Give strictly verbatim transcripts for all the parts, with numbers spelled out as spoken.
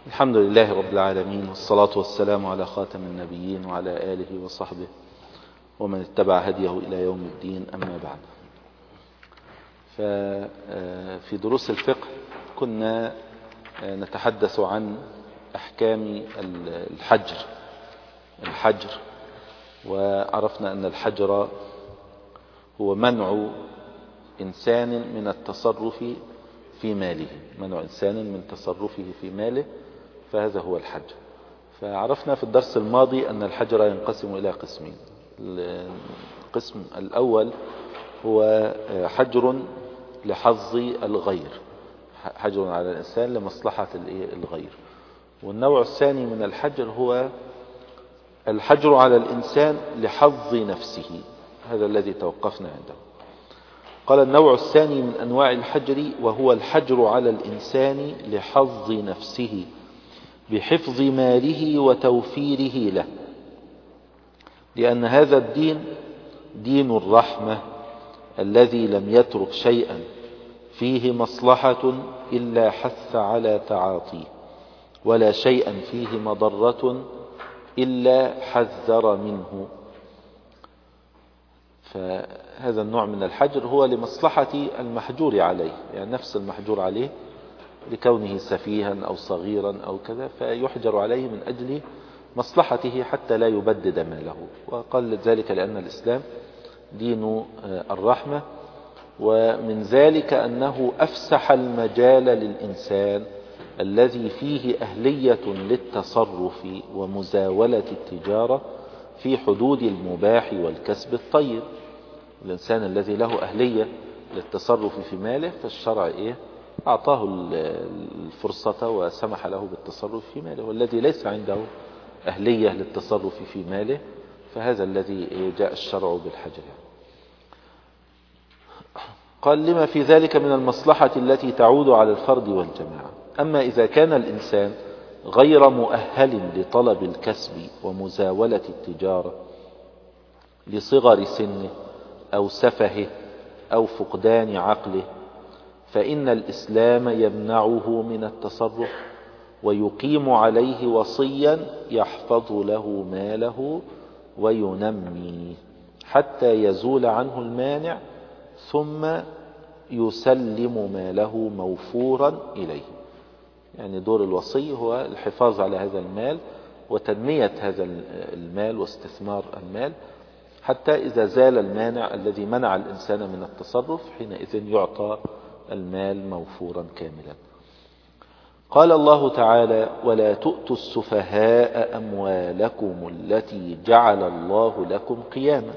الحمد لله رب العالمين، والصلاة والسلام على خاتم النبيين وعلى آله وصحبه ومن اتبع هديه إلى يوم الدين، أما بعد. ففي دروس الفقه كنا نتحدث عن أحكام الحجر الحجر وعرفنا أن الحجر هو منع إنسان من التصرف في ماله منع إنسان من تصرفه في ماله فهذا هو الحجر. فعرفنا في الدرس الماضي أن الحجر ينقسم إلى قسمين. القسم الأول هو حجر لحظ الغير، حجر على الإنسان لمصلحة الغير. والنوع الثاني من الحجر هو الحجر على الإنسان لحظ نفسه، هذا الذي توقفنا عنده. قال النوع الثاني من أنواع الحجر وهو الحجر على الإنسان لحظ نفسه بحفظ ماله وتوفيره له، لأن هذا الدين دين الرحمة الذي لم يترك شيئا فيه مصلحة إلا حث على تعاطيه، ولا شيئا فيه مضرة إلا حذر منه. فهذا النوع من الحجر هو لمصلحة المحجور عليه، يعني نفس المحجور عليه لكونه سفيها أو صغيرا أو كذا فيحجر عليه من أجل مصلحته حتى لا يبدد ماله. وقال ذلك لأن الإسلام دين الرحمة، ومن ذلك أنه أفسح المجال للإنسان الذي فيه أهلية للتصرف ومزاولة التجارة في حدود المباح والكسب الطيب. الإنسان الذي له أهلية للتصرف في ماله فالشرع إيه؟ أعطاه الفرصة وسمح له بالتصرف في ماله، والذي ليس عنده أهلية للتصرف في ماله فهذا الذي جاء الشرع بالحجر. قال لما في ذلك من المصلحة التي تعود على الفرد والجماعة. أما إذا كان الإنسان غير مؤهل لطلب الكسب ومزاولة التجارة لصغر سنه أو سفهه أو فقدان عقله، فإن الإسلام يمنعه من التصرف ويقيم عليه وصيا يحفظ له ماله وينمي حتى يزول عنه المانع، ثم يسلم ماله موفورا إليه. يعني دور الوصي هو الحفاظ على هذا المال وتنمية هذا المال واستثمار المال حتى إذا زال المانع الذي منع الإنسان من التصرف حينئذ يعطى المال موفورا كاملا. قال الله تعالى: ولا تؤتوا السفهاء أموالكم التي جعل الله لكم قياما.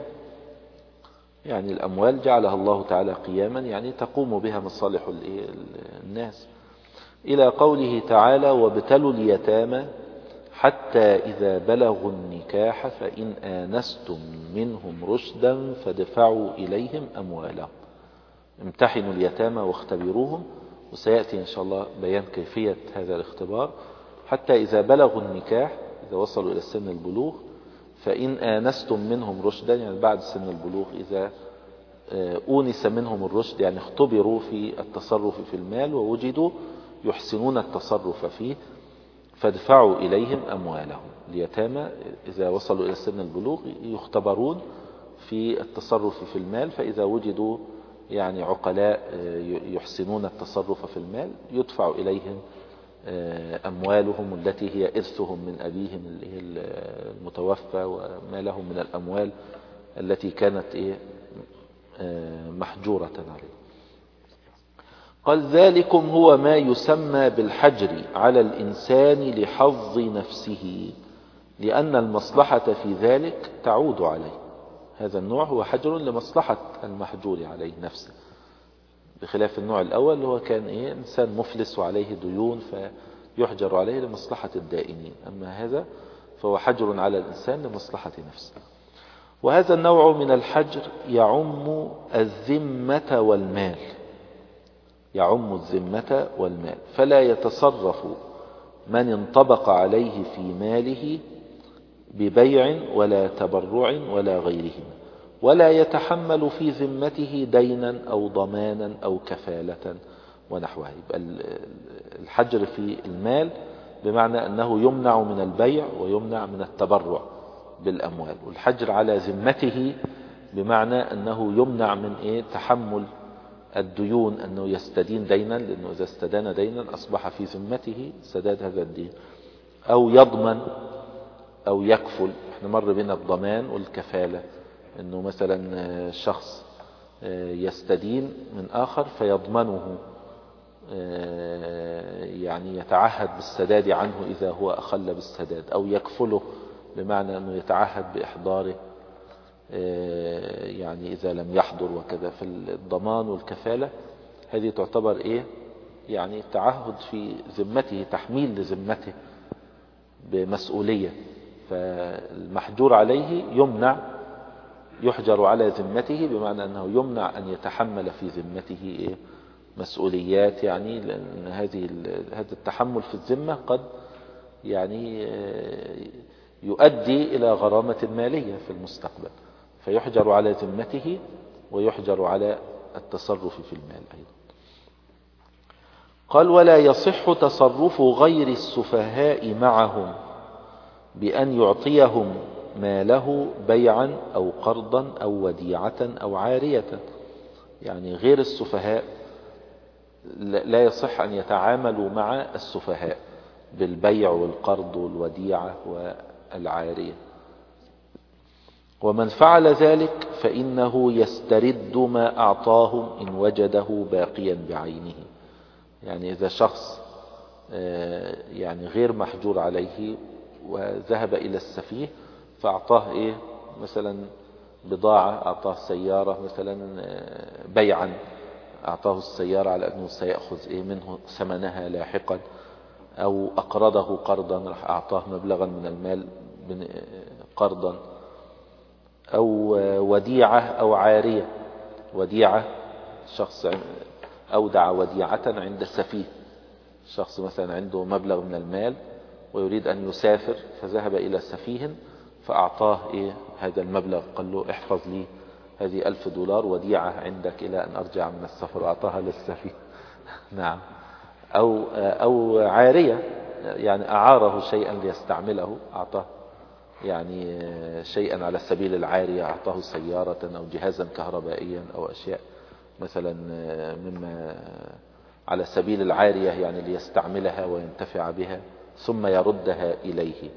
يعني الأموال جعلها الله تعالى قياما، يعني تقوم بها مصالح الناس، إلى قوله تعالى: وابتلوا اليتامى حتى إذا بلغوا النكاح فإن آنستم منهم رشدا فادفعوا إليهم أموالهم. امتحنوا اليتامى واختبروهم، وسيأتي إن شاء الله بيان كيفية هذا الاختبار. حتى إذا بلغوا النكاح، إذا وصلوا إلى سن البلوغ، فإن آنستم منهم رشدا، يعني بعد سن البلوغ إذا أونس منهم الرشد، يعني اختبروا في التصرف في المال ووجدوا يحسنون التصرف فيه، فادفعوا إليهم أموالهم. اليتامى إذا وصلوا إلى سن البلوغ يختبرون في التصرف في المال، فإذا وجدوا يعني عقلاء يحسنون التصرف في المال يدفع إليهم أموالهم التي هي إرثهم من أبيهم المتوفى، وما لهم من الأموال التي كانت محجورة عليه. قال: ذلكم هو ما يسمى بالحجر على الإنسان لحظ نفسه، لأن المصلحة في ذلك تعود عليه. هذا النوع هو حجر لمصلحة المحجور عليه نفسه، بخلاف النوع الأول اللي هو كان إيه؟ إنسان مفلس وعليه ديون فيحجر عليه لمصلحة الدائنين. أما هذا فهو حجر على الإنسان لمصلحة نفسه. وهذا النوع من الحجر يعم الذمة والمال يعم الذمة والمال فلا يتصرف من انطبق عليه في ماله ببيع ولا تبرع ولا غيرهما، ولا يتحمل في ذمته دينا أو ضمانا أو كفالة ونحوها. يبقى الحجر في المال بمعنى أنه يمنع من البيع ويمنع من التبرع بالأموال. والحجر على ذمته بمعنى أنه يمنع من إيه تحمل الديون، أنه يستدين دينا، لأنه إذا استدان دينا أصبح في ذمته سداد هذا الدين، أو يضمن أو يكفل. احنا مر بنا الضمان والكفالة، أنه مثلا شخص يستدين من آخر فيضمنه، يعني يتعهد بالسداد عنه إذا هو أخل بالسداد، أو يكفله بمعنى أنه يتعهد بإحضاره يعني إذا لم يحضر وكذا. في الضمان والكفالة هذه تعتبر إيه يعني تعهد في ذمته، تحميل لذمته بمسؤولية. فالمحجور عليه يمنع، يحجر على ذمته بمعنى أنه يمنع أن يتحمل في ذمته إيه مسؤوليات، يعني لأن هذه هذا التحمل في الذمة قد يعني يؤدي إلى غرامة مالية في المستقبل، فيحجر على ذمته ويحجر على التصرف في المال أيضا. قال: ولا يصح تصرف غير السفهاء معهم بأن يعطيهم ماله بيعا أو قرضا أو وديعة أو عارية. يعني غير السفهاء لا يصح أن يتعاملوا مع السفهاء بالبيع والقرض والوديعة والعارية. ومن فعل ذلك فإنه يسترد ما أعطاهم إن وجده باقيا بعينه. يعني إذا شخص يعني غير محجور عليه وذهب إلى السفيه فأعطاه إيه مثلا بضاعة، أعطاه سيارة مثلا بيعا، أعطاه السيارة على أنه سيأخذ إيه منه ثمنها لاحقا، أو أقرضه قرضا راح أعطاه مبلغا من المال قرضا، أو وديعة أو عارية. وديعة شخص أودع وديعة عند سفيه، شخص مثلا عنده مبلغ من المال ويريد أن يسافر فذهب إلى سفيه فأعطاه إيه هذا المبلغ، قال له احفظ لي هذه ألف دولار وديعة عندك إلى أن أرجع من السفر، وأعطاها للسفيه. نعم. أو أو عارية، يعني أعاره شيئا ليستعمله، أعطاه يعني شيئا على سبيل العارية، أعطاه سيارة أو جهازا كهربائيا أو أشياء مثلا مما على سبيل العارية، يعني ليستعملها وينتفع بها ثم يردها إليه.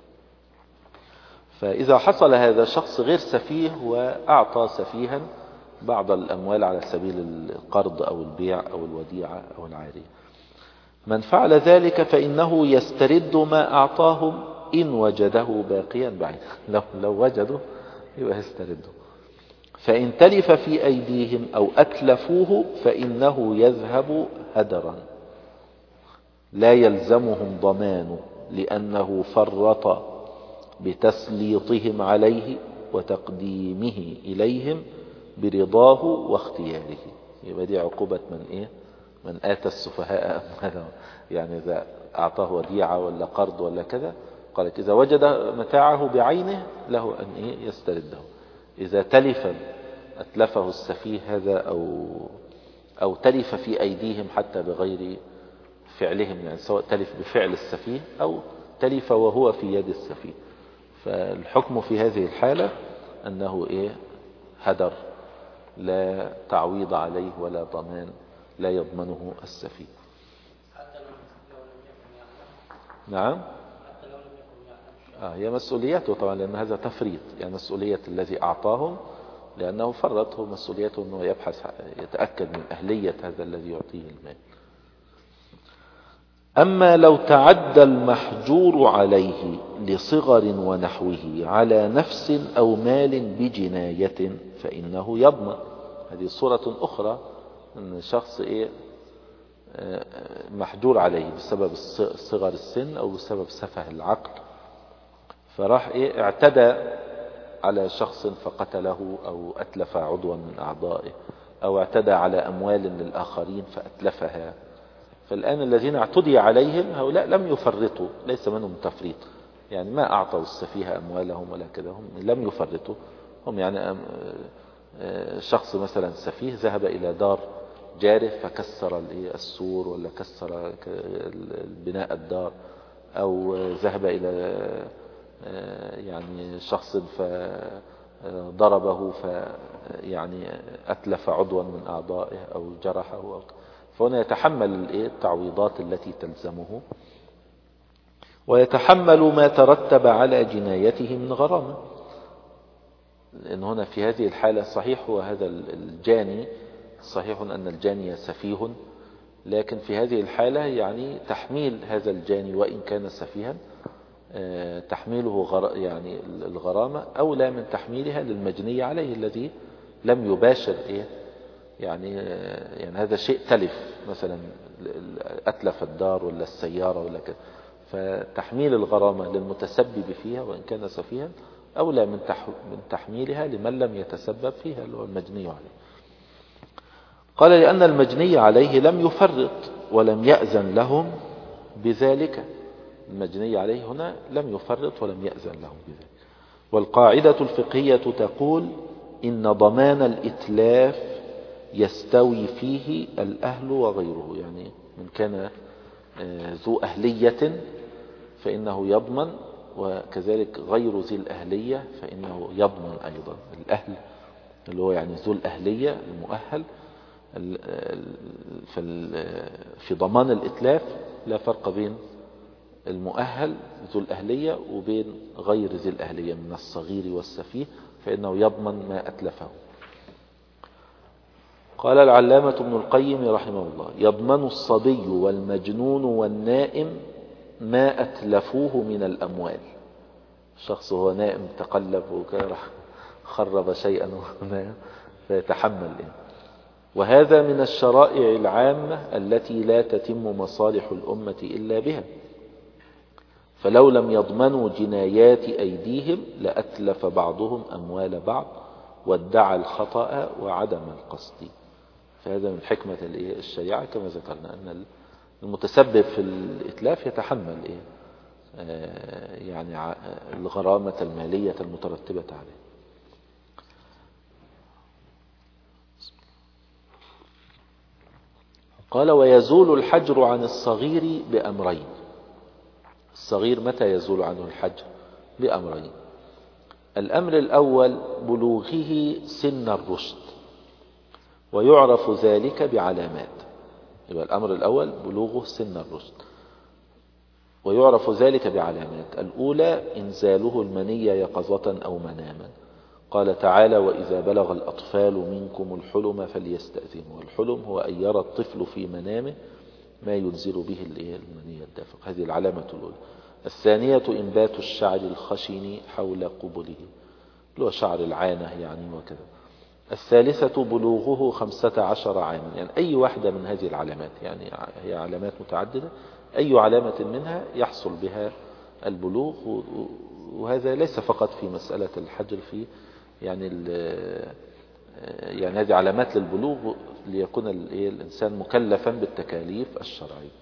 فإذا حصل هذا شخص غير سفيه وأعطى سفيها بعض الأموال على سبيل القرض أو البيع أو الوديعة أو العارية، من فعل ذلك فإنه يسترد ما أعطاهم إن وجده باقيا بعيد. لو, لو وجده يبقى يسترده. فإن تلف في أيديهم أو أتلفوه فإنه يذهب هدرا لا يلزمهم ضمانه، لأنه فرط بتسليطهم عليه وتقديمه إليهم برضاه واختياره. يبقى دي عقوبة من إيه من آتى السفهاء أموالهم. يعني إذا أعطاه وديعة ولا قرض ولا كذا، قالت إذا وجد متاعه بعينه له أن إيه يسترده. إذا تلف أتلفه السفيه هذا أو أو تلف في أيديهم حتى بغير فعلهم، يعني سواء تلف بفعل السفيه أو تلف وهو في يد السفيه، فالحكم في هذه الحالة أنه إيه هدر، لا تعويض عليه ولا ضمان، لا يضمنه السفيه. نعم. آه هي مسؤوليته طبعا، لأن هذا تفريط، يعني مسؤولية الذي أعطاهم لأنه فرط، هو مسؤوليته أنه يبحث يتأكد من أهلية هذا الذي يعطيه المال. أما لو تعدى المحجور عليه لصغر ونحوه على نفس أو مال بجناية فإنه يضمن. هذه صورة أخرى، أن شخص إيه محجور عليه بسبب صغر السن أو بسبب سفه العقل، فراح إيه اعتدى على شخص فقتله أو أتلف عضوا من أعضائه، أو اعتدى على أموال للآخرين فأتلفها. فالآن الذين اعتدي عليهم هؤلاء لم يفرطوا، ليس منهم تفريط، يعني ما أعطوا السفيه أموالهم ولا كذا، هم لم يفرطوا. هم يعني شخص مثلا سفيه ذهب إلى دار جاره فكسر السور ولا كسر بناء الدار أو ذهب إلى يعني شخص فضربه فيعني أتلف عضوا من أعضائه أو جرحه، فهنا يتحمل التعويضات التي تلزمه، ويتحمل ما ترتب على جنايته من غرامة. لأن هنا في هذه الحالة صحيح وهذا الجاني صحيح أن الجاني سفيه، لكن في هذه الحالة يعني تحميل هذا الجاني وإن كان سفيها تحميله غر يعني الغرامة أولى من تحميلها للمجني عليه الذي لم يباشر إيه يعني يعني هذا شيء تلف، مثلا أتلف الدار ولا السيارة ولا كذا، فتحميل الغرامة للمتسبب فيها وإن كان سفيها أولى من من تحميلها لمن لم يتسبب فيها اللي هو المجني عليه. قال لأن المجني عليه لم يفرط ولم يأذن لهم بذلك، المجني عليه هنا لم يفرط ولم يأذن لهم بذلك. والقاعدة الفقهية تقول إن ضمان الإتلاف يستوي فيه الأهل وغيره، يعني من كان ذو أهلية فإنه يضمن، وكذلك غير ذي الأهلية فإنه يضمن أيضا. الأهل اللي هو يعني ذو الأهلية المؤهل في ضمان الإتلاف لا فرق بين المؤهل ذو الأهلية وبين غير ذي الأهلية من الصغير والسفيه، فإنه يضمن ما أتلفه. قال العلامة ابن القيم رحمه الله: يضمن الصبي والمجنون والنائم ما أتلفوه من الأموال. الشخص هو نائم تقلب وكان خرب شيئا فيتحمل. وهذا من الشرائع العامة التي لا تتم مصالح الأمة إلا بها، فلو لم يضمنوا جنايات أيديهم لأتلف بعضهم أموال بعض وادعى الخطأ وعدم القصد. فهذا من حكمة الشريعة كما ذكرنا أن المتسبب في الإتلاف يتحمل يعني الغرامة المالية المترتبة عليه. قال: ويزول الحجر عن الصغير بأمرين. الصغير متى يزول عنه الحجر؟ بأمرين. الأمر الأول بلوغه سن الرشد، ويعرف ذلك بعلامات. يبقى الأمر الأول بلوغه سن الرشد ويعرف ذلك بعلامات. الأولى إنزاله المني يقظة أو مناما. قال تعالى: وإذا بلغ الأطفال منكم الحلم فليستأذنوا. والحلم هو أن يرى الطفل في منامه ما ينزل به المني الدافق. هذه العلامة الأولى. الثانية إنبات الشعر الخشن حول قبله، اللي هو شعر العانة يعني وكذا. الثالثة بلوغه خمسة عشر عاما. يعني أي واحدة من هذه العلامات، يعني هي علامات متعددة، أي علامة منها يحصل بها البلوغ. وهذا ليس فقط في مسألة الحجر، في يعني يعني هذه علامات للبلوغ ليكون الإنسان مكلفا بالتكاليف الشرعية.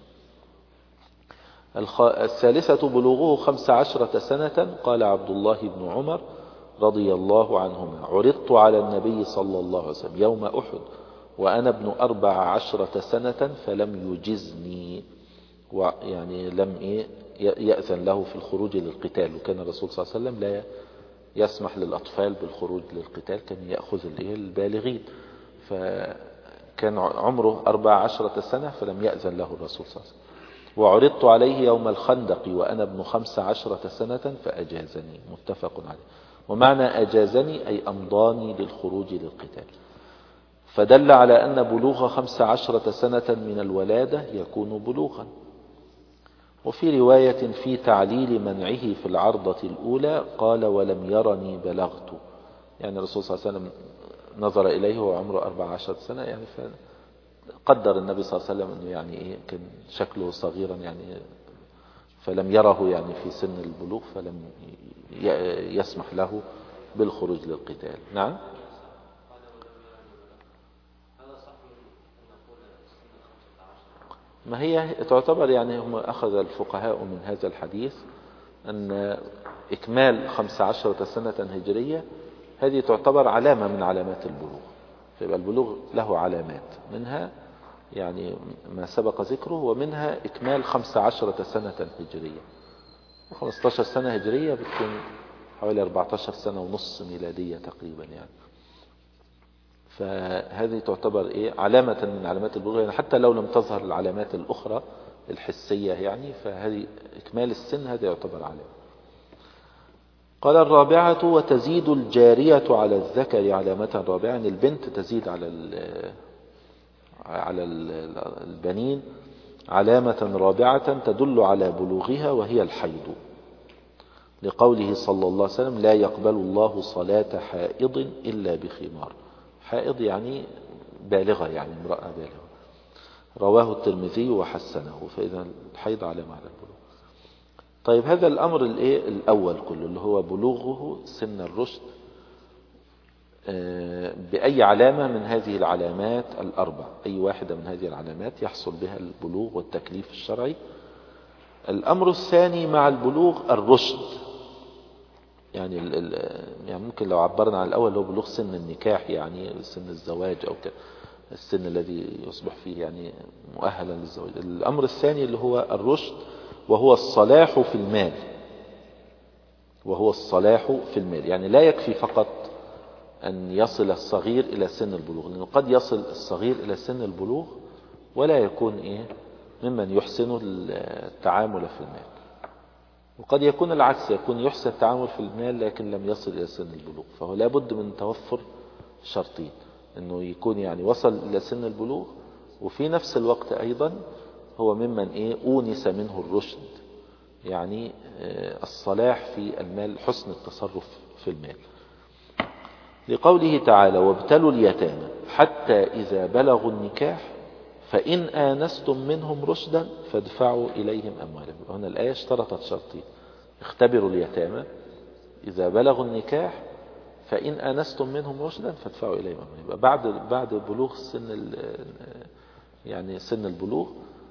الثالثة بلوغه خمس عشرة سنة. قال عبد الله بن عمر رضي الله عنهما: عرضت على النبي صلى الله عليه وسلم يوم أحد وأنا ابن أربع عشرة سنة فلم يجزني، ويعني لم يأذن له في الخروج للقتال. وكان الرسول صلى الله عليه وسلم لا يسمح للأطفال بالخروج للقتال، كان يأخذ البالغين، فكان عمره أربع عشرة سنة فلم يأذن له الرسول صلى الله عليه وسلم. وعرضت عليه يوم الخندق وأنا ابن خمس عشرة سنة فأجازني. متفق عليه. ومعنى أجازني أي أمضاني للخروج للقتال. فدل على أن بلوغ خمس عشرة سنة من الولادة يكون بلوغا. وفي رواية في تعليل منعه في العرضة الأولى قال: ولم يرني بلغت. يعني الرسول صلى الله عليه وسلم نظر إليه وعمره أربع عشرة سنة، يعني فقدر النبي صلى الله عليه وسلم أنه يعني إيه كان شكله صغيرا، يعني فلم يره يعني في سن البلوغ، فلم يسمح له بالخروج للقتال. نعم. ما هي تعتبر يعني هم أخذ الفقهاء من هذا الحديث أن إكمال خمس عشرة سنة هجرية هذه تعتبر علامة من علامات البلوغ. فيبقى البلوغ له علامات، منها يعني ما سبق ذكره، ومنها إكمال خمس عشرة سنة هجرية. خمسة عشر سنة هجرية بتكون حوالي أربعة عشر سنة ونص ميلادية تقريبا يعني. فهذه تعتبر إيه علامة من علامات البلوغ، يعني حتى لو لم تظهر العلامات الأخرى الحسية يعني، فهذه إكمال السن هذا يعتبر علامة. قال الرابعة وتزيد الجارية على الذكر علامة رابعة، يعني البنت تزيد على على البنين علامة رابعة تدل على بلوغها، وهي الحيض، لقوله صلى الله عليه وسلم لا يقبل الله صلاة حائض إلا بخمار. حائض يعني بالغة، يعني امرأة بالغة. رواه الترمذي وحسنه. فإذا الحيض علامة على البلوغ. طيب هذا الأمر الإيه الأول كله اللي هو بلوغه سن الرشد بأي علامة من هذه العلامات الأربع، أي واحدة من هذه العلامات يحصل بها البلوغ والتكليف الشرعي. الأمر الثاني مع البلوغ الرشد، يعني, يعني ممكن لو عبرنا عن الأول هو بلوغ سن النكاح، يعني سن الزواج أو السن الذي يصبح فيه يعني مؤهلا للزواج. الأمر الثاني اللي هو الرشد، وهو الصلاح في المال، وهو الصلاح في المال. يعني لا يكفي فقط أن يصل الصغير إلى سن البلوغ، لأنه قد يصل الصغير إلى سن البلوغ ولا يكون إيه ممن يحسن التعامل في المال، وقد يكون العكس، يكون يحسن التعامل في المال لكن لم يصل إلى سن البلوغ. فهو لابد من توفر شرطين، أنه يكون يعني وصل إلى سن البلوغ، وفي نفس الوقت أيضا هو ممن إيه أونس منه الرشد، يعني الصلاح في المال، حسن التصرف في المال. لقوله تعالى وابتلوا اليتامى حتى إذا بلغوا النكاح فإن آنستم منهم رشدا فادفعوا إليهم أموالهم. هنا الآية اشترطت شرطين: اختبروا اليتامى إذا بلغوا النكاح، فإن آنستم منهم رشدا فادفعوا إليهم أموالهم. بعد بعد بلوغ سن يعني سن البلوغ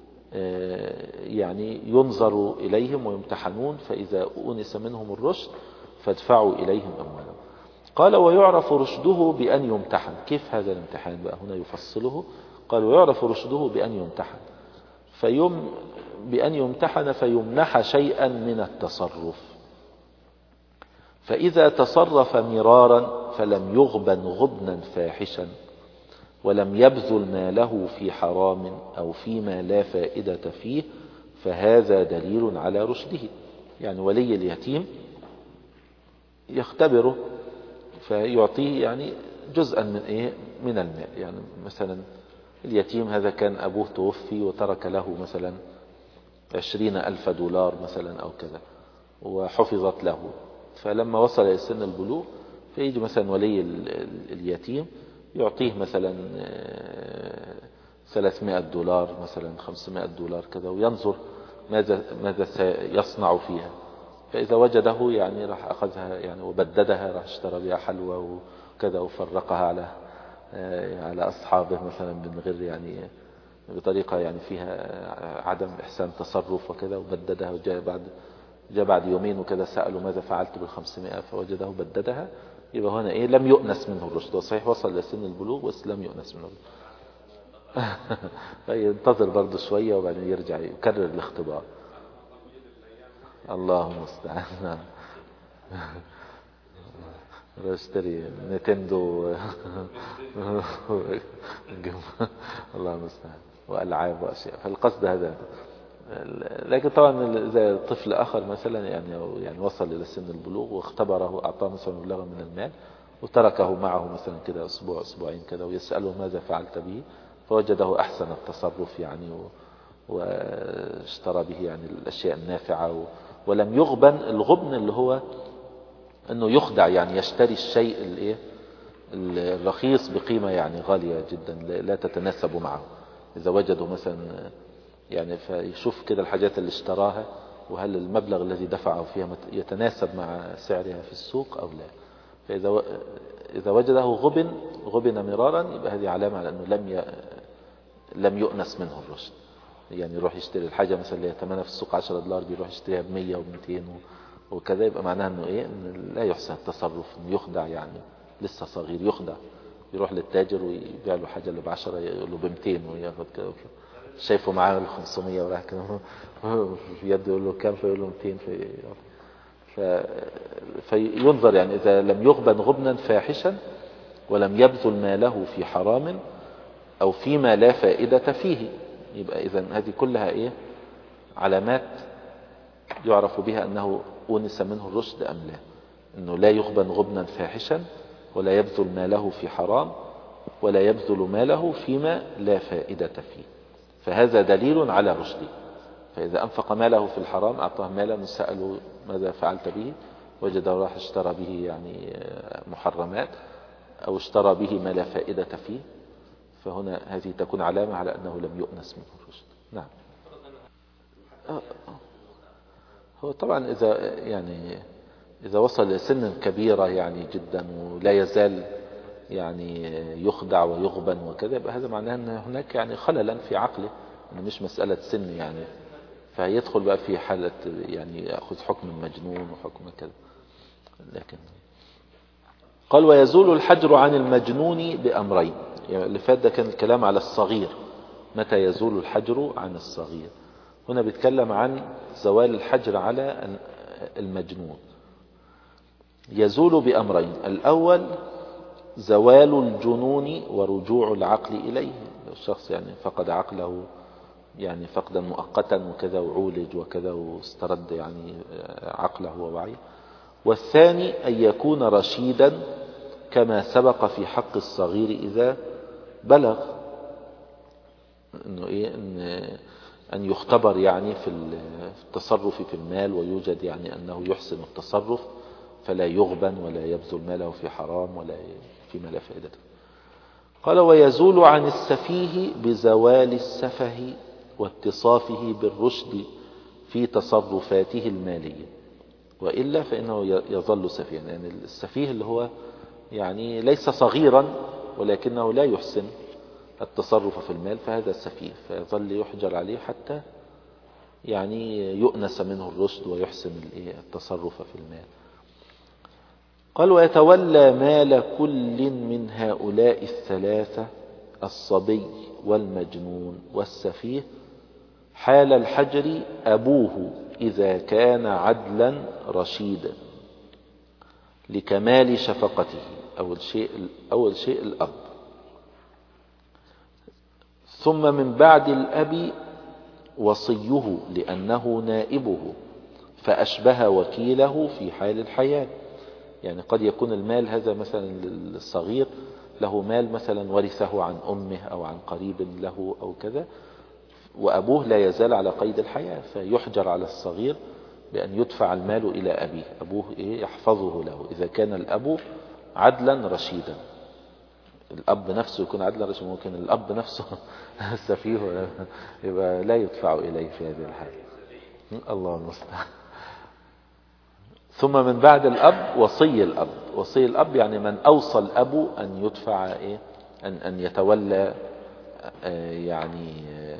يعني ينظر إليهم ويمتحنون، فإذا أونس منهم الرشد فادفعوا إليهم أموالهم. قال ويعرف رشده بأن يمتحن. كيف هذا الامتحان بقى؟ هنا يفصله. قال ويعرف رشده بأن يمتحن فيم بأن يمتحن فيمنح شيئا من التصرف، فإذا تصرف مرارا فلم يغبن غبنا فاحشا ولم يبذل ماله في حرام أو فيما لا فائدة فيه فهذا دليل على رشده. يعني ولي اليتيم يختبره فيعطيه يعني جزءا من ايه من المال. يعني مثلا اليتيم هذا كان أبوه توفي وترك له مثلا عشرين ألف دولار مثلا أو كذا، وحفظت له، فلما وصل إلى سن البلوغ فيجي مثلا ولي اليتيم يعطيه مثلا ثلاثمائة دولار مثلا خمسمائة دولار كذا، وينظر ماذا ماذا سيصنع فيها. فإذا وجده يعني راح أخذها يعني وبددها، راح اشترى بها حلوى وكذا وفرقها على على أصحابه مثلا من غير يعني بطريقة يعني فيها عدم إحسان تصرف وكذا، وبددها. وجاء بعد جاء بعد يومين وكذا سألوا ماذا فعلت بالخمسمائة فوجده بددها. يبقى هنا إيه لم يؤنس منه الرشد. وصحيح وصل لسن البلوغ بس لم يؤنس منه فينتظر برضه شوية وبعدين يرجع يكرر الاختبار. اللهم المستعان. اشتري نينتندو الله المستعان والعاب واشياء. فالقصد هذا. لكن طبعا اذا طفل اخر مثلا يعني يعني وصل الى سن البلوغ واختبره، اعطاه مثلا مبلغا من المال وتركه معه مثلا كده اسبوع اسبوعين كده، ويساله ماذا فعلت به، فوجده احسن التصرف يعني واشترى به يعني الاشياء النافعه، ولم يغبن. الغبن اللي هو انه يخدع، يعني يشتري الشيء الايه الرخيص بقيمة يعني غالية جدا لا تتناسب معه. اذا وجدوا مثلا يعني فيشوف كده الحاجات اللي اشتراها وهل المبلغ الذي دفعه فيها يتناسب مع سعرها في السوق او لا. فاذا اذا وجده غبن غبن مرارا يبقى هذه علامة على انه لم ي... لم يؤنس منه الرشد. يعني يروح يشتري الحاجة مثلا اللي ثمنها في السوق عشرة دولار بيروح يشتريها بمية ومئتين وكذا، يبقى معناها انه ايه إن لا يحسن التصرف، انه يخدع، يعني لسه صغير يخدع يروح للتاجر ويبيع له حاجة اللي بعشرة يقول له بمتين وياخد كده، شايفه معاه الخمسمية وراح كده في يده يقول له كام فيقول له متين في ف... فينظر يعني إذا لم يغبن غبنا فاحشا ولم يبذل ماله في حرام أو فيما لا فائدة فيه، يبقى إذن هذه كلها إيه علامات يعرف بها أنه أونس منه الرشد أم لا. أنه لا يغبن غبنا فاحشا ولا يبذل ماله في حرام ولا يبذل ماله فيما لا فائدة فيه، فهذا دليل على رشده. فإذا أنفق ماله في الحرام أعطاه مالا سأله ماذا فعلت به وجد راح اشترى به يعني محرمات أو اشترى به ما لا فائدة فيه، فهنا هذه تكون علامة على أنه لم يؤنس منه الرشد. نعم. هو طبعا إذا يعني إذا وصل لسن كبيرة يعني جدا ولا يزال يعني يخدع ويغبن وكذا، يبقى هذا معناه أن هناك يعني خللا في عقله، أنه مش مسألة سن يعني، فيدخل بقى في حالة يعني يأخذ حكم المجنون وحكم كذا. لكن قال ويزول الحجر عن المجنون بأمرين، يعني اللي فات ده كان الكلام على الصغير، متى يزول الحجر عن الصغير، هنا بيتكلم عن زوال الحجر على المجنون. يزول بأمرين، الأول زوال الجنون ورجوع العقل إليه، الشخص يعني فقد عقله يعني فقدا مؤقتا وكذا وعولج وكذا واسترد يعني عقله ووعيه. والثاني أن يكون رشيدا كما سبق في حق الصغير إذا بلغ، إنه إيه إن أن يختبر يعني في التصرف في المال ويوجد يعني أنه يحسن التصرف فلا يغبن ولا يبذل ماله في حرام ولا فيما لا فائدة. قال ويزول عن السفيه بزوال السفه واتصافه بالرشد في تصرفاته المالية، وإلا فإنه يظل سفيها. يعني السفيه اللي هو يعني ليس صغيرا ولكنه لا يحسن التصرف في المال، فهذا سفيه، فيظل يحجر عليه حتى يعني يؤنس منه الرشد ويحسن التصرف في المال. قال ويتولى مال كل من هؤلاء الثلاثة الصبي والمجنون والسفيه حال الحجر أبوه إذا كان عدلا رشيدا لكمال شفقته. أول شيء, أول شيء الأب، ثم من بعد الأب وصيه لأنه نائبه فأشبه وكيله في حال الحياة. يعني قد يكون المال هذا مثلا الصغير له مال مثلا ورثه عن أمه أو عن قريب له أو كذا، وأبوه لا يزال على قيد الحياة، فيحجر على الصغير بأن يدفع المال إلى أبيه، أبوه إيه يحفظه له إذا كان الأب عدلا رشيدا. الأب نفسه يكون عدلا رشيدا، ممكن الأب نفسه سفيه يبقى لا يدفع إليه في هذه الحالة. الله المستعان. ثم من بعد الأب وصي الأب، وصي الأب يعني من أوصى الأب أن يدفع إيه أن أن يتولى يعني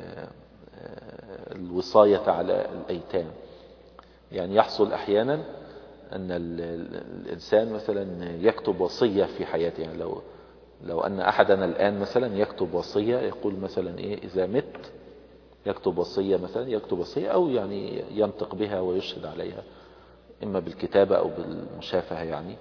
الوصاية على الأيتام. يعني يحصل أحيانا أن الإنسان مثلا يكتب وصية في حياته، يعني لو لو أن أحدنا الآن مثلا يكتب وصية يقول مثلا إيه إذا مت يكتب وصية، مثلا يكتب وصية أو يعني ينطق بها ويشهد عليها إما بالكتابة أو بالمشافهة يعني،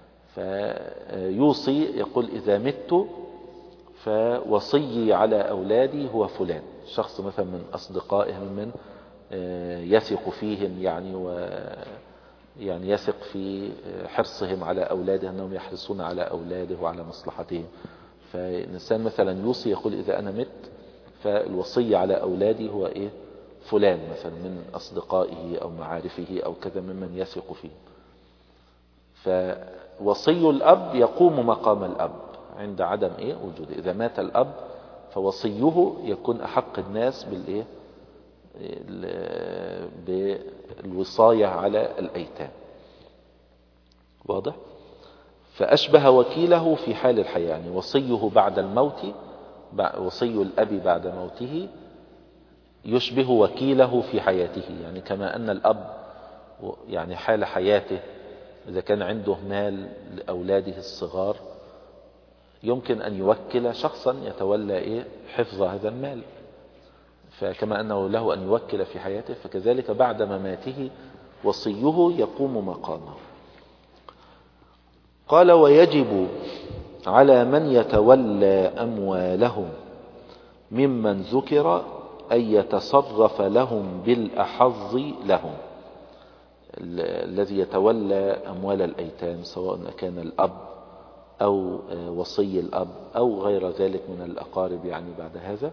فيوصي يقول إذا مت فوصي على أولادي هو فلان، شخص مثلا من أصدقائهم من يثق فيهم يعني و يعني يثق في حرصهم على أولاده أنهم يحرصون على أولاده وعلى مصلحتهم. فالإنسان مثلا يوصي يقول إذا أنا مت فالوصي على أولادي هو إيه فلان مثلا من أصدقائه أو معارفه أو كذا ممن يثق فيه. فوصي الأب يقوم مقام الأب عند عدم إيه وجوده. إذا مات الأب فوصيه يكون أحق الناس بالإيه بالوصاية على الأيتام. واضح؟ فأشبه وكيله في حال الحياة، يعني وصيه بعد الموت، وصي الأب بعد موته يشبه وكيله في حياته. يعني كما أن الأب يعني حال حياته إذا كان عنده مال لأولاده الصغار يمكن أن يوكل شخصا يتولى إيه حفظ هذا المال، فكما أنه له أن يوكل في حياته فكذلك بعد مماته وصيه يقوم مقامه. قال ويجب على من يتولى أموالهم ممن ذكر أن يتصرف لهم بالأحظ لهم. الذي يتولى أموال الأيتام سواء كان الأب أو وصي الأب أو غير ذلك من الأقارب يعني بعد هذا،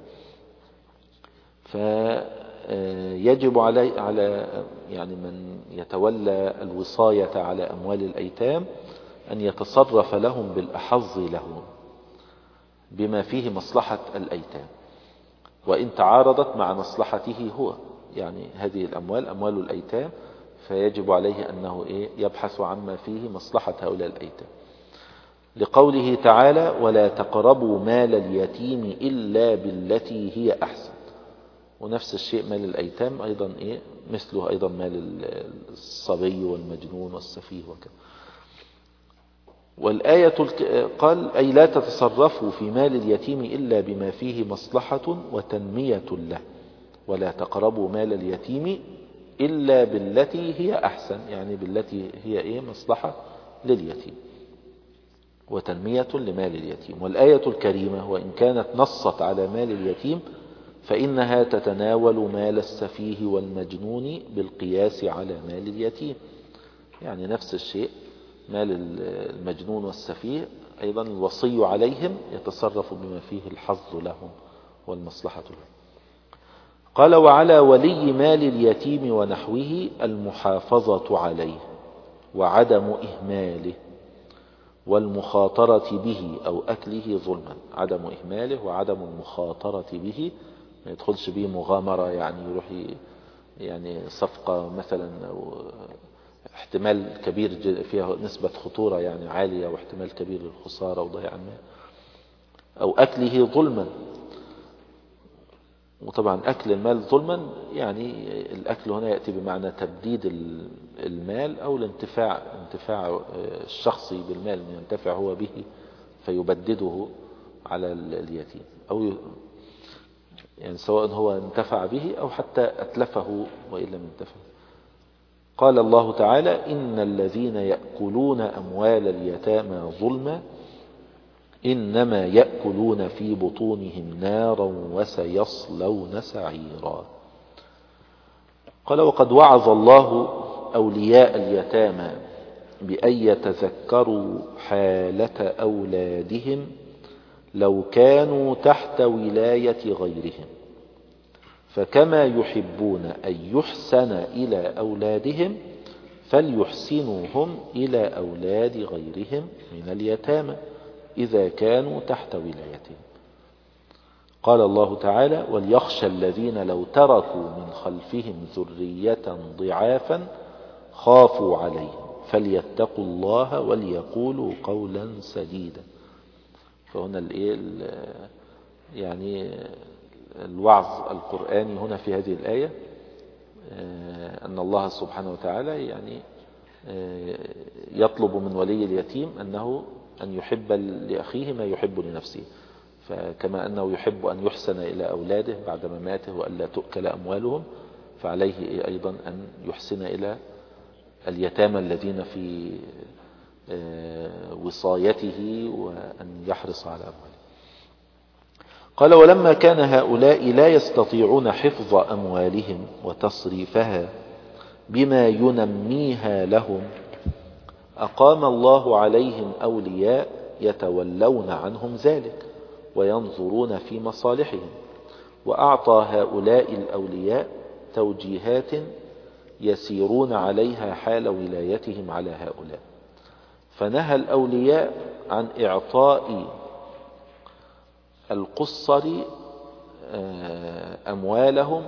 فيجب علي على يعني من يتولى الوصاية على أموال الأيتام أن يتصرف لهم بالأحظ لهم بما فيه مصلحة الأيتام، وإن تعارضت مع مصلحته هو، يعني هذه الأموال أموال الأيتام فيجب عليه أنه إيه يبحث عما فيه مصلحة هؤلاء الأيتام، لقوله تعالى ولا تقربوا مال اليتيم إلا بالتي هي أحسن. ونفس الشيء مال الأيتام أيضا إيه مثله أيضا مال الصبي والمجنون والسفيه وكذا. والآية قال أي لا تتصرفوا في مال اليتيم إلا بما فيه مصلحة وتنمية له، ولا تقربوا مال اليتيم إلا بالتي هي أحسن، يعني بالتي هي إيه مصلحة لليتيم وتنمية لمال اليتيم. والآية الكريمة وإن كانت نصت على مال اليتيم فإنها تتناول مال السفيه والمجنون بالقياس على مال اليتيم، يعني نفس الشيء مال المجنون والسفيه أيضا الوصي عليهم يتصرف بما فيه الحظ لهم والمصلحة لهم. قال وعلى ولي مال اليتيم ونحوه المحافظة عليه وعدم إهماله والمخاطرة به أو أكله ظلما. عدم إهماله وعدم المخاطرة به، ما يدخلش به مغامرة، يعني يروح يعني صفقة مثلا أو احتمال كبير فيها نسبة خطورة يعني عالية واحتمال كبير للخسارة وضياع المال، أو أكله ظلما. وطبعا أكل المال ظلما يعني الأكل هنا يأتي بمعنى تبديد المال أو الانتفاع انتفاع الشخصي بالمال، ينتفع هو به فيبدده على اليتيم، أو يعني سواء هو انتفع به أو حتى أتلفه وإن لم ينتفع. قال الله تعالى إن الذين يأكلون أموال اليتامى ظلما إنما يأكلون في بطونهم نارا وسيصلون سعيرا. قال وقد وعظ الله أولياء اليتامى بأن يتذكروا حالة أولادهم لو كانوا تحت ولاية غيرهم، فكما يحبون أن يحسن إلى أولادهم فليحسنوا هم إلى أولاد غيرهم من اليتامى إذا كانوا تحت ولايتهم. قال الله تعالى وليخشى الذين لو تركوا من خلفهم ذرية ضعافا خافوا عليهم فليتقوا الله وليقولوا قولا سديدا. فهنا الايه يعني الوعظ القرآني هنا في هذه الآية أن الله سبحانه وتعالى يعني يطلب من ولي اليتيم أنه أن يحب لأخيه ما يحب لنفسه، فكما أنه يحب أن يحسن إلى أولاده بعد مماته وألا تؤكل أموالهم، فعليه أيضا أن يحسن إلى اليتامى الذين في وصايته وأن يحرص على أموالهم. قال ولما كان هؤلاء لا يستطيعون حفظ أموالهم وتصريفها بما ينميها لهم أقام الله عليهم أولياء يتولون عنهم ذلك وينظرون في مصالحهم، وأعطى هؤلاء الأولياء توجيهات يسيرون عليها حال ولايتهم على هؤلاء، فنهى الأولياء عن إعطاء القصر أموالهم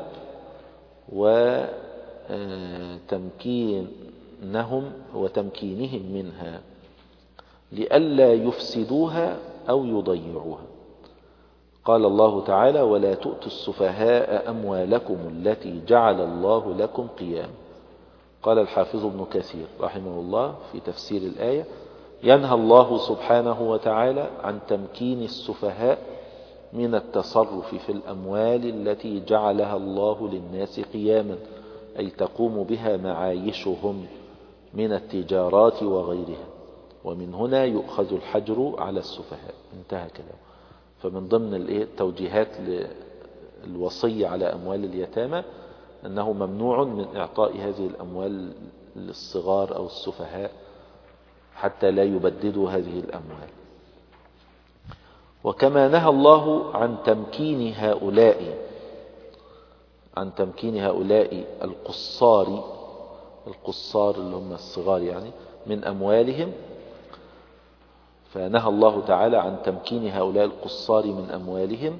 وتمكينهم وتمكينهم منها لئلا يفسدوها أو يضيعوها. قال الله تعالى ولا تؤتوا السفهاء أموالكم التي جعل الله لكم قياما. قال الحافظ ابن كثير رحمه الله في تفسير الآية ينهى الله سبحانه وتعالى عن تمكين السفهاء من التصرف في الأموال التي جعلها الله للناس قياما، أي تقوم بها معايشهم من التجارات وغيرها، ومن هنا يؤخذ الحجر على السفهاء. انتهى كلام. فمن ضمن التوجيهات للوصية على أموال اليتامى أنه ممنوع من إعطاء هذه الأموال للصغار أو السفهاء حتى لا يبددوا هذه الأموال. وكما نهى الله عن تمكين هؤلاء عن تمكين هؤلاء القصار القصار اللي هم الصغار يعني من أموالهم، فنهى الله تعالى عن تمكين هؤلاء القصار من أموالهم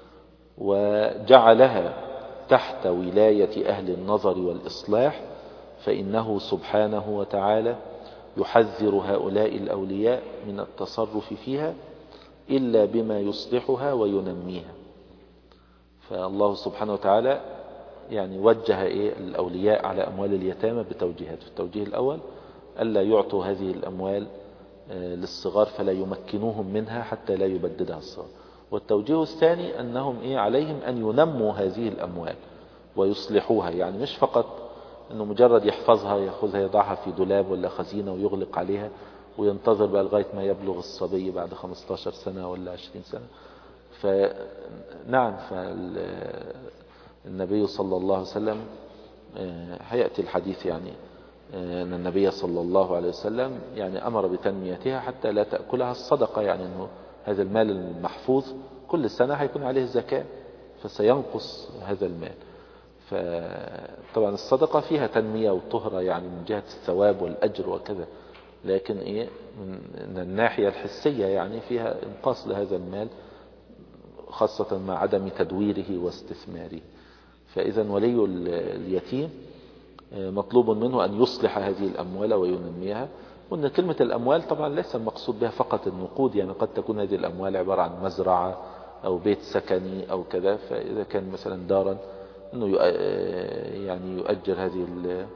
وجعلها تحت ولاية أهل النظر والإصلاح، فإنه سبحانه وتعالى يحذر هؤلاء الأولياء من التصرف فيها إلا بما يصلحها وينميها. فالله سبحانه وتعالى يعني وجه إيه الأولياء على أموال اليتامى بتوجيهات. التوجيه الأول ألا يعطوا هذه الأموال للصغار فلا يمكنوهم منها حتى لا يبددها الصغار. والتوجيه الثاني أنهم إيه عليهم أن ينموا هذه الأموال ويصلحوها، يعني مش فقط أنه مجرد يحفظها يأخذها يضعها في دولاب ولا خزينة ويغلق عليها وينتظر بقى لغاية ما يبلغ الصبي بعد خمسة عشر سنة ولا عشرين سنة. فنعم، فالنبي صلى الله عليه وسلم هيأتي الحديث يعني أن النبي صلى الله عليه وسلم يعني أمر بتنميتها حتى لا تأكلها الصدقة، يعني أنه هذا المال المحفوظ كل سنة هيكون عليه الزكاة فسينقص هذا المال. فطبعا الصدقة فيها تنمية وطهرة يعني من جهة الثواب والأجر وكذا، لكن إيه من الناحية الحسية يعني فيها انقاص لهذا المال خاصة مع عدم تدويره واستثماره. فإذا ولي اليتيم مطلوب منه أن يصلح هذه الأموال وينميها. وأن كلمة الأموال طبعا ليس المقصود بها فقط النقود، يعني قد تكون هذه الأموال عبارة عن مزرعة أو بيت سكني أو كذا. فإذا كان مثلا دارا أنه يعني يؤجر هذه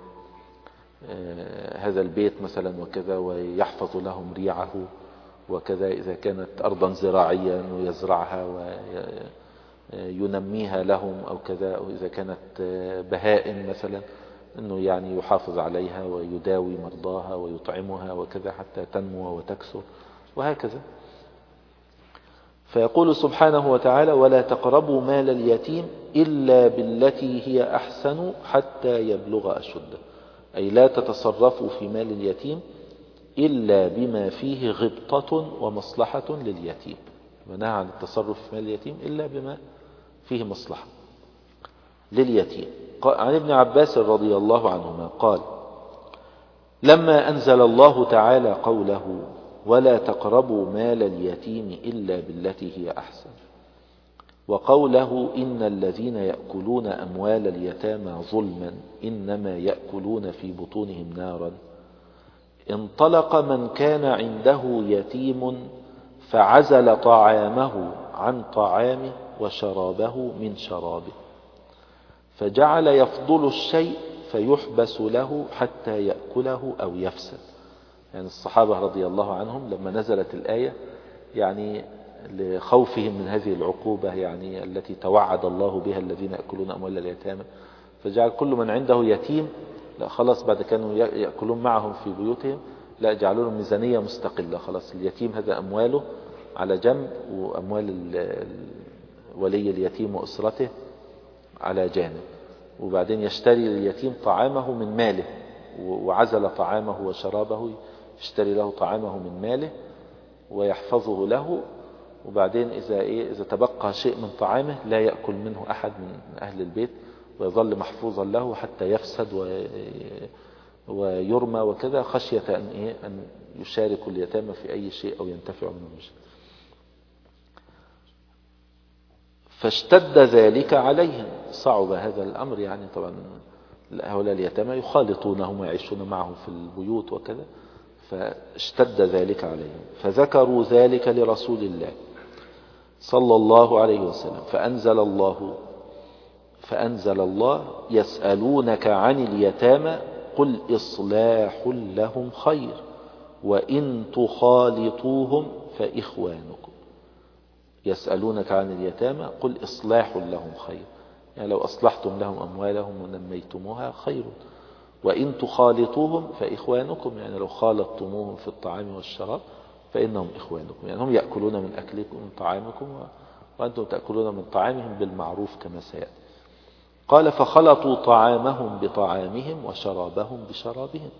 هذا البيت مثلا وكذا ويحفظ لهم ريعه وكذا. إذا كانت أرضا زراعية أنه يزرعها وينميها لهم أو كذا. أو إذا كانت بهائم مثلا أنه يعني يحافظ عليها ويداوي مرضاها ويطعمها وكذا حتى تنمو وتكثر وهكذا. فيقول سبحانه وتعالى: ولا تقربوا مال اليتيم إلا بالتي هي أحسن حتى يبلغ أشده، أي لا تتصرفوا في مال اليتيم إلا بما فيه غبطة ومصلحة لليتيم. ونهى عن التصرف في مال اليتيم إلا بما فيه مصلحة لليتيم. عن ابن عباس رضي الله عنهما قال: لما أنزل الله تعالى قوله ولا تقربوا مال اليتيم إلا بالتي هي أحسن، وقوله إن الذين يأكلون أموال اليتامى ظلما إنما يأكلون في بطونهم نارا، انطلق من كان عنده يتيم فعزل طعامه عن طعامه وشرابه من شرابه، فجعل يفضل الشيء فيحبس له حتى يأكله أو يفسد. يعني الصحابة رضي الله عنهم لما نزلت الآية يعني لخوفهم من هذه العقوبة يعني التي توعد الله بها الذين يأكلون أموال اليتامى، فجعل كل من عنده يتيم لا خلاص بعد كانوا يأكلون معهم في بيوتهم لا جعلوا لهم ميزانية مستقلة. خلاص اليتيم هذا أمواله على جنب وأموال ولي اليتيم وأسرته على جانب، وبعدين يشتري اليتيم طعامه من ماله، وعزل طعامه وشرابه يشتري له طعامه من ماله ويحفظه له. وبعدين إذا, إيه إذا تبقى شيء من طعامه لا يأكل منه أحد من أهل البيت ويظل محفوظا له حتى يفسد ويرمى وكذا، خشية أن, إيه أن يشارك اليتامى في أي شيء أو ينتفع منه بشيء. فاشتد ذلك عليهم، صعب هذا الأمر يعني. طبعا هؤلاء اليتامى يخالطونهم ويعيشون معهم في البيوت وكذا، فاشتد ذلك عليهم. فذكروا ذلك لرسول الله صلى الله عليه وسلم فأنزل الله فأنزل الله يسألونك عن اليتامى قل إصلاح لهم خير وإن تخالطوهم فإخوانكم. يسألونك عن اليتامى قل إصلاح لهم خير، يعني لو أصلحتم لهم أموالهم ونميتموها خير. وإن تخالطوهم فإخوانكم، يعني لو خالطتموهم في الطعام والشراب فإنهم إخوانكم، يعني هم يأكلون من أكلكم من طعامكم وأنتم تأكلون من طعامهم بالمعروف كما سيأتي. قال فخلطوا طعامهم بطعامهم وشرابهم بشرابهم،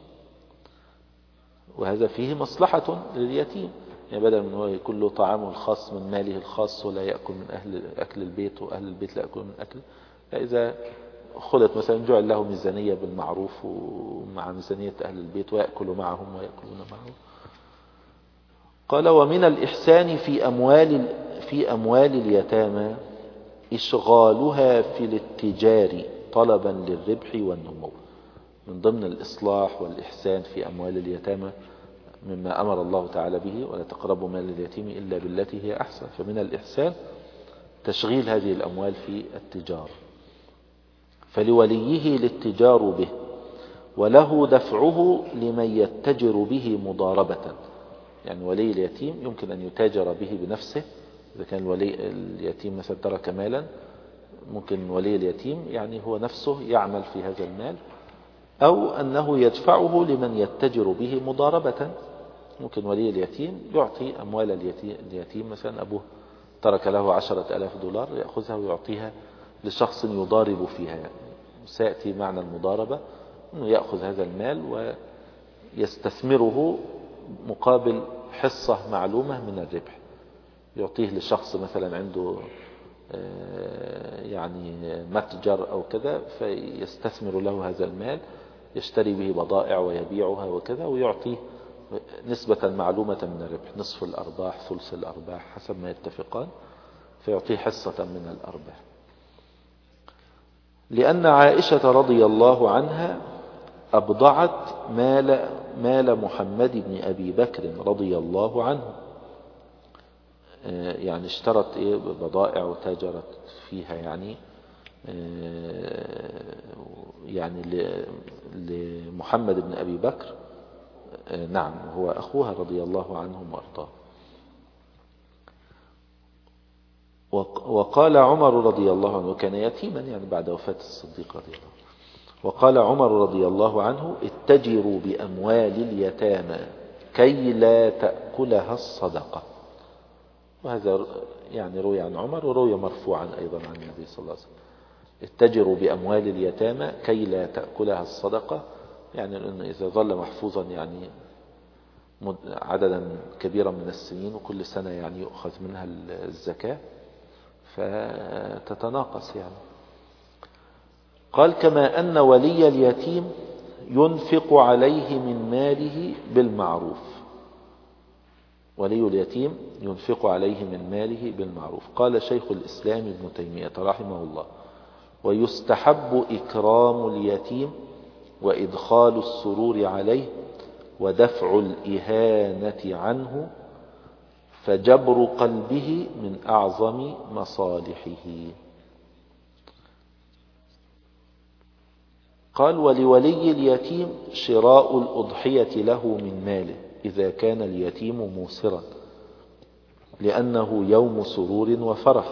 وهذا فيه مصلحة لليتيم، يعني بدل من هو يكون له طعامه الخاص من ماله الخاص ولا يأكل من أهل أكل البيت وأهل البيت لا يأكل من أكل، فإذا خلط مثلا جعل له ميزانية بالمعروف ومع ميزانية أهل البيت ويأكل معهم ويأكلون معه. قال ومن الإحسان في أموال في أموال اليتامى إشغالها في الاتجار طلبا للربح والنمو. من ضمن الإصلاح والإحسان في أموال اليتامى مما أمر الله تعالى به ولا تقربوا مال اليتيم إلا بالتي هي أحسن، فمن الإحسان تشغيل هذه الأموال في التجار. فلوليه الاتجار به وله دفعه لمن يتجر به مضاربة، يعني ولي اليتيم يمكن أن يتاجر به بنفسه. إذا كان ولي اليتيم مثلا ترك مالا، ممكن ولي اليتيم يعني هو نفسه يعمل في هذا المال، أو أنه يدفعه لمن يتجر به مضاربة. ممكن ولي اليتيم يعطي أموال اليتيم, اليتيم مثلا أبوه ترك له عشرة ألاف دولار يأخذها ويعطيها لشخص يضارب فيها، يعني سيأتي معنى المضاربة أنه يأخذ هذا المال ويستثمره مقابل حصة معلومة من الربح، يعطيه لشخص مثلا عنده يعني متجر أو كذا فيستثمر له هذا المال يشتري به بضائع ويبيعها وكذا، ويعطيه نسبة معلومة من الربح، نصف الأرباح ثلث الأرباح حسب ما يتفقان، فيعطيه حصة من الأرباح. لأن عائشة رضي الله عنها أبضعت مال, مال محمد بن أبي بكر رضي الله عنه، يعني اشترت ايه بضائع وتاجرت فيها، يعني يعني لمحمد بن أبي بكر، نعم هو أخوها رضي الله عنهم وأرضاه. وقال عمر رضي الله عنه، وكان يتيما يعني بعد وفاة الصديق رضي الله عنه، وقال عمر رضي الله عنه اتجروا بأموال اليتامى كي لا تأكلها الصدقة. وهذا يعني روي عن عمر وروي مرفوعا أيضا عن النبي صلى الله عليه وسلم، اتجروا بأموال اليتامى كي لا تأكلها الصدقة، يعني أنه إذا ظل محفوظا يعني عددا كبيرا من السنين وكل سنة يعني يؤخذ منها الزكاة فتتناقص يعني. قال كما أن ولي اليتيم ينفق عليه من ماله بالمعروف، ولي اليتيم ينفق عليه من ماله بالمعروف. قال شيخ الإسلام ابن تيمية رحمه الله ويستحب إكرام اليتيم وإدخال السرور عليه ودفع الإهانة عنه، فجبر قلبه من أعظم مصالحه. قال ولولي اليتيم شراء الأضحية له من ماله إذا كان اليتيم موسرا، لأنه يوم سرور وفرح.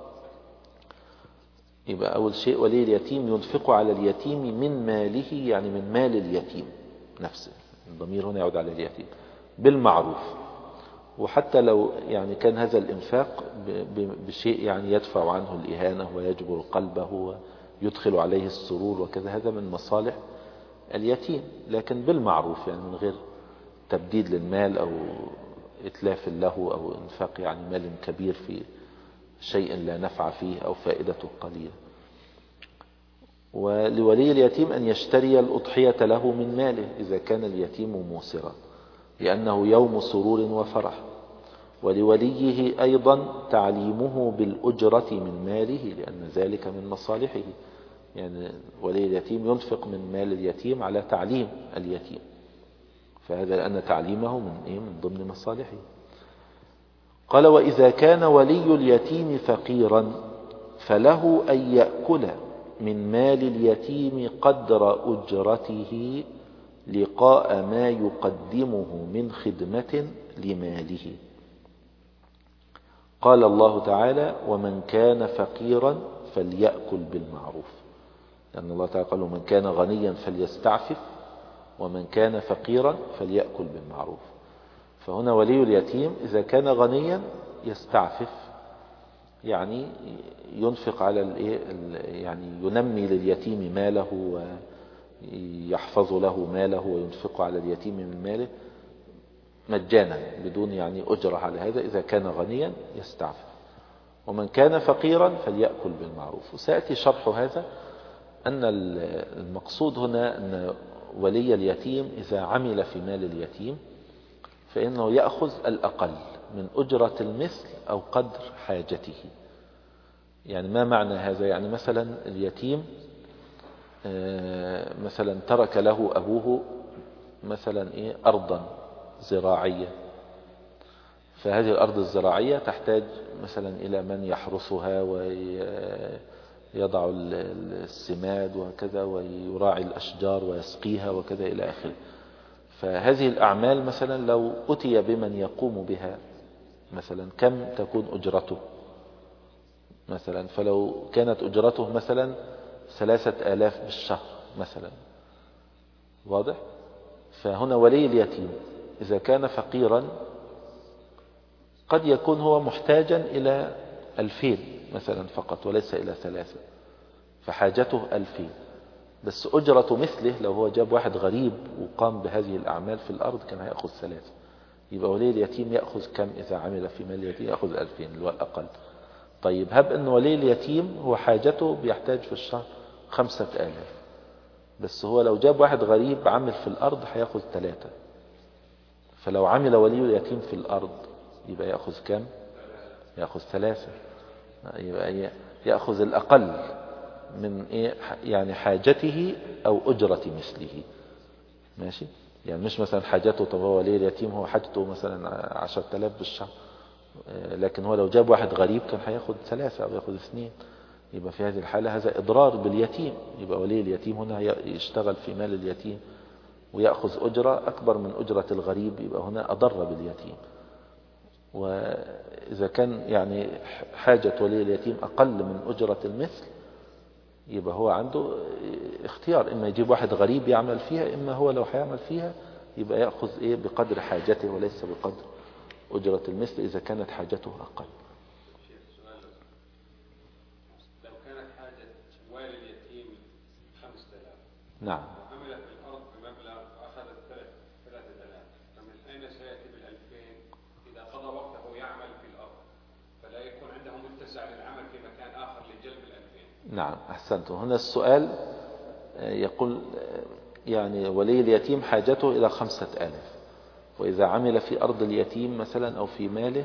يبقى أول شيء ولي اليتيم ينفق على اليتيم من ماله، يعني من مال اليتيم نفسه، الضمير هنا يعود على اليتيم بالمعروف. وحتى لو يعني كان هذا الإنفاق بشيء يعني يدفع عنه الإهانة ويجبر قلبه ويدخل عليه السرور وكذا، هذا من مصالح اليتيم، لكن بالمعروف يعني من غير تبديد للمال أو إتلاف له أو إنفاق يعني مال كبير في شيء لا نفع فيه أو فائدته قليلة. ولولي اليتيم أن يشتري الأضحية له من ماله إذا كان اليتيم موسرا، لأنه يوم سرور وفرح. ولوليه أيضا تعليمه بالأجرة من ماله، لأن ذلك من مصالحه، يعني ولي اليتيم ينفق من مال اليتيم على تعليم اليتيم، فهذا لأن تعليمه من إيه؟ من ضمن مصالحه. قال وإذا كان ولي اليتيم فقيرا فله أن يأكل من مال اليتيم قدر أجرته لقاء ما يقدمه من خدمة لماله. قال الله تعالى: ومن كان فقيرا فليأكل بالمعروف، لأن الله تعالى قال: ومن كان غنيا فليستعفف، ومن كان فقيرا فليأكل بالمعروف. فهنا ولي اليتيم إذا كان غنيا يستعفف، يعني ينفق على الايه، يعني ينمي لليتيم ماله ويحفظ له ماله وينفق على اليتيم من ماله مجانا بدون يعني أجرة على هذا. إذا كان غنيا يستعفف. ومن كان فقيرا فليأكل بالمعروف. وسيأتي شرح هذا أن المقصود هنا أن ولي اليتيم إذا عمل في مال اليتيم فإنه يأخذ الأقل من أجرة المثل أو قدر حاجته. يعني ما معنى هذا؟ يعني مثلا اليتيم مثلا ترك له أبوه مثلا إيه أرضا زراعية، فهذه الأرض الزراعية تحتاج مثلا إلى من يحرسها ويضع السماد وكذا ويراعي الأشجار ويسقيها وكذا إلى آخره. فهذه الأعمال مثلا لو أتي بمن يقوم بها مثلا كم تكون أجرته مثلا؟ فلو كانت أجرته مثلا ثلاثة آلاف بالشهر مثلا، واضح؟ فهنا ولي اليتيم إذا كان فقيرا قد يكون هو محتاجا إلى ألفين مثلا فقط وليس إلى ثلاثة، فحاجته ألفين، بس أجرة مثله لو هو جاب واحد غريب وقام بهذه الأعمال في الأرض كان هيأخذ ثلاثة. يبقى ولي اليتيم يأخذ كم إذا عمل في مال اليتيم؟ يأخذ ألفين اللي هو الأقل. طيب هب أن ولي اليتيم هو حاجته بيحتاج في الشهر خمسة آلاف، بس هو لو جاب واحد غريب عمل في الأرض هيأخذ ثلاثة. فلو عمل ولي اليتيم في الأرض يبقى يأخذ كم؟ يأخذ ثلاثة. يبقى يأخذ الأقل من إيه يعني حاجته أو أجرة مثله. ماشي؟ يعني مش مثلا حاجته، طب هو ولي اليتيم هو حاجته مثلا عشرة آلاف بالشهر، لكن هو لو جاب واحد غريب كان هياخد ثلاثة أو ياخد اثنين. يبقى في هذه الحالة هذا إضرار باليتيم. يبقى ولي اليتيم هنا يشتغل في مال اليتيم ويأخذ أجرة أكبر من أجرة الغريب، يبقى هنا أضر باليتيم. وإذا كان يعني حاجة ولي اليتيم أقل من أجرة المثل يبقى هو عنده اختيار، إما يجيب واحد غريب يعمل فيها، إما هو لو هيعمل فيها يبقى يأخذ إيه بقدر حاجته وليس بقدر أجرة المثل إذا كانت حاجته أقل. لو كانت حاجة والي اليتيم خمسة آلاف، نعم، وعمل في الأرض بمبلغ وأخذ ثلاثة آلاف، فمن أين سيأتي بالألفين إذا قضى وقته يعمل في الأرض؟ فلا يكون عنده متسع للعمل في مكان آخر لجلب الألفين. نعم أحسنتم. هنا السؤال يقول يعني ولي اليتيم حاجته إلى خمسة آلاف، وإذا عمل في أرض اليتيم مثلا أو في ماله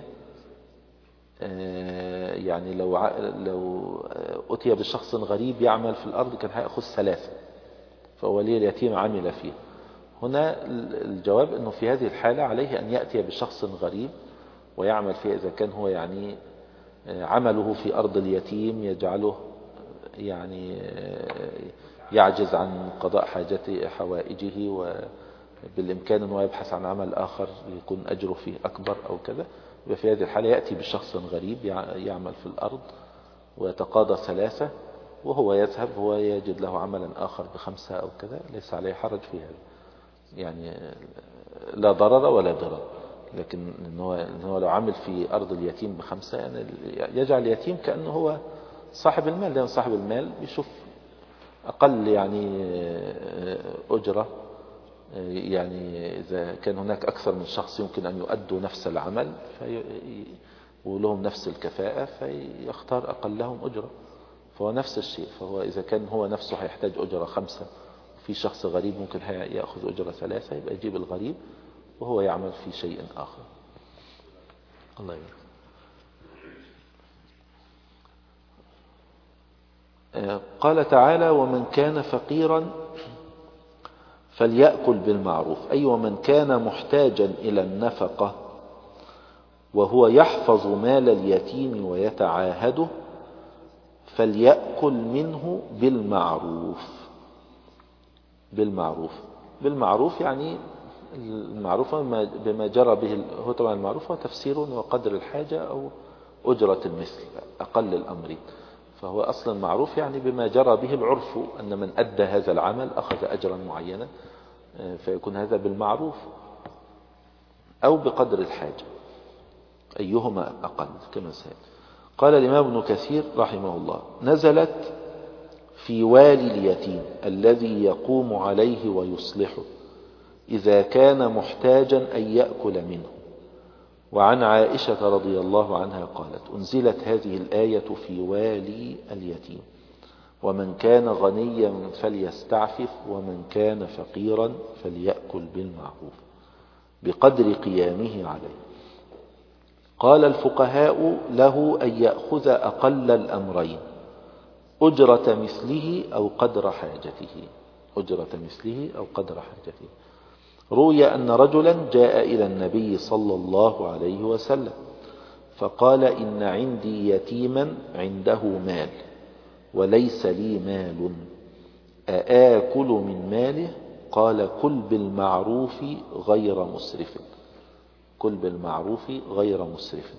يعني لو لو أتي بشخص غريب يعمل في الأرض كان هيأخذ ثلاثة، فولي اليتيم عمل فيه. هنا الجواب أنه في هذه الحالة عليه أن يأتي بشخص غريب ويعمل فيه إذا كان هو يعني عمله في أرض اليتيم يجعله يعني يعجز عن قضاء حاجته حوائجه، وبالإمكان أنه يبحث عن عمل آخر يكون أجره فيه أكبر أو كذا. وفي هذه الحالة يأتي بشخص غريب يعمل في الأرض ويتقاضى ثلاثة، وهو يذهب هو يجد له عملا آخر بخمسة أو كذا، ليس عليه حرج في هذا، يعني لا ضرر ولا ضرر. لكن إنه لو عمل في أرض اليتيم بخمسة يعني يجعل اليتيم كأنه هو صاحب المال، لأن صاحب المال يشوف أقل يعني أجرة، يعني إذا كان هناك أكثر من شخص يمكن أن يؤدوا نفس العمل في ولهم نفس الكفاءة فيختار أقلهم أجرة، فهو نفس الشيء. فهو إذا كان هو نفسه هيحتاج أجرة خمسة في شخص غريب ممكن يأخذ أجرة ثلاثة، يبقى يجيب الغريب وهو يعمل في شيء آخر. الله يبارك. قال تعالى: ومن كان فقيرا فليأكل بالمعروف، أي ومن كان محتاجا إلى النفقة وهو يحفظ مال اليتيم ويتعاهده فليأكل منه بالمعروف. بالمعروف بالمعروف يعني المعروف بما جرى به، هو طبعا المعروف هو تفسير وقدر الحاجة أو أجرة المثل أقل الأمر، فهو أصلا معروف يعني بما جرى به العرف، أن من أدى هذا العمل أخذ أجرا معينا، فيكون هذا بالمعروف أو بقدر الحاجة، أيهما أقل كما سأل. قال الإمام ابن كثير رحمه الله: نزلت في والي اليتيم الذي يقوم عليه ويصلحه إذا كان محتاجا أن يأكل منه. وعن عائشة رضي الله عنها قالت: أنزلت هذه الآية في والي اليتيم، ومن كان غنيا فليستعفف ومن كان فقيرا فليأكل بالمعروف بقدر قيامه عليه. قال الفقهاء: له أن يأخذ أقل الأمرين، أجرة مثله أو قدر حاجته، أجرة مثله أو قدر حاجته. روي أن رجلا جاء إلى النبي صلى الله عليه وسلم فقال: إن عندي يتيما عنده مال وليس لي مال، أآكل من ماله؟ قال: كل بالمعروف غير مسرف، كل بالمعروف غير مسرف.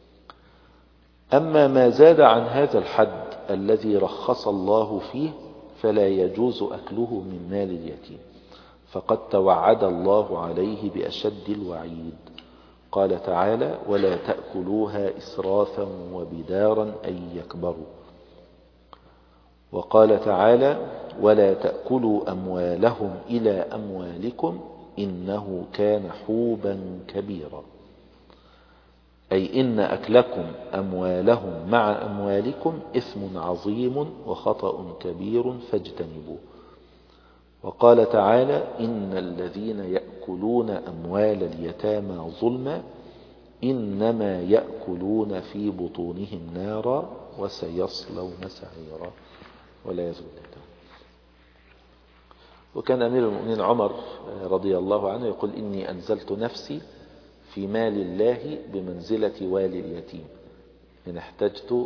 أما ما زاد عن هذا الحد الذي رخص الله فيه فلا يجوز أكله من مال اليتيم، فقد توعد الله عليه بأشد الوعيد. قال تعالى: ولا تأكلوها إسرافا وبدارا أن يكبروا. وقال تعالى: ولا تأكلوا أموالهم إلى أموالكم إنه كان حوبا كبيرا، أي إن أكلكم أموالهم مع أموالكم إثم عظيم وخطأ كبير فاجتنبوه. وقال تعالى: إن الذين يأكلون أموال اليتامى ظلما إنما يأكلون في بطونهم نارا وسيصلون سعيرا، ولا يزول. وكان أمير المؤمنين عمر رضي الله عنه يقول: إني أنزلت نفسي في مال الله بمنزلة والي اليتيم، إن احتجت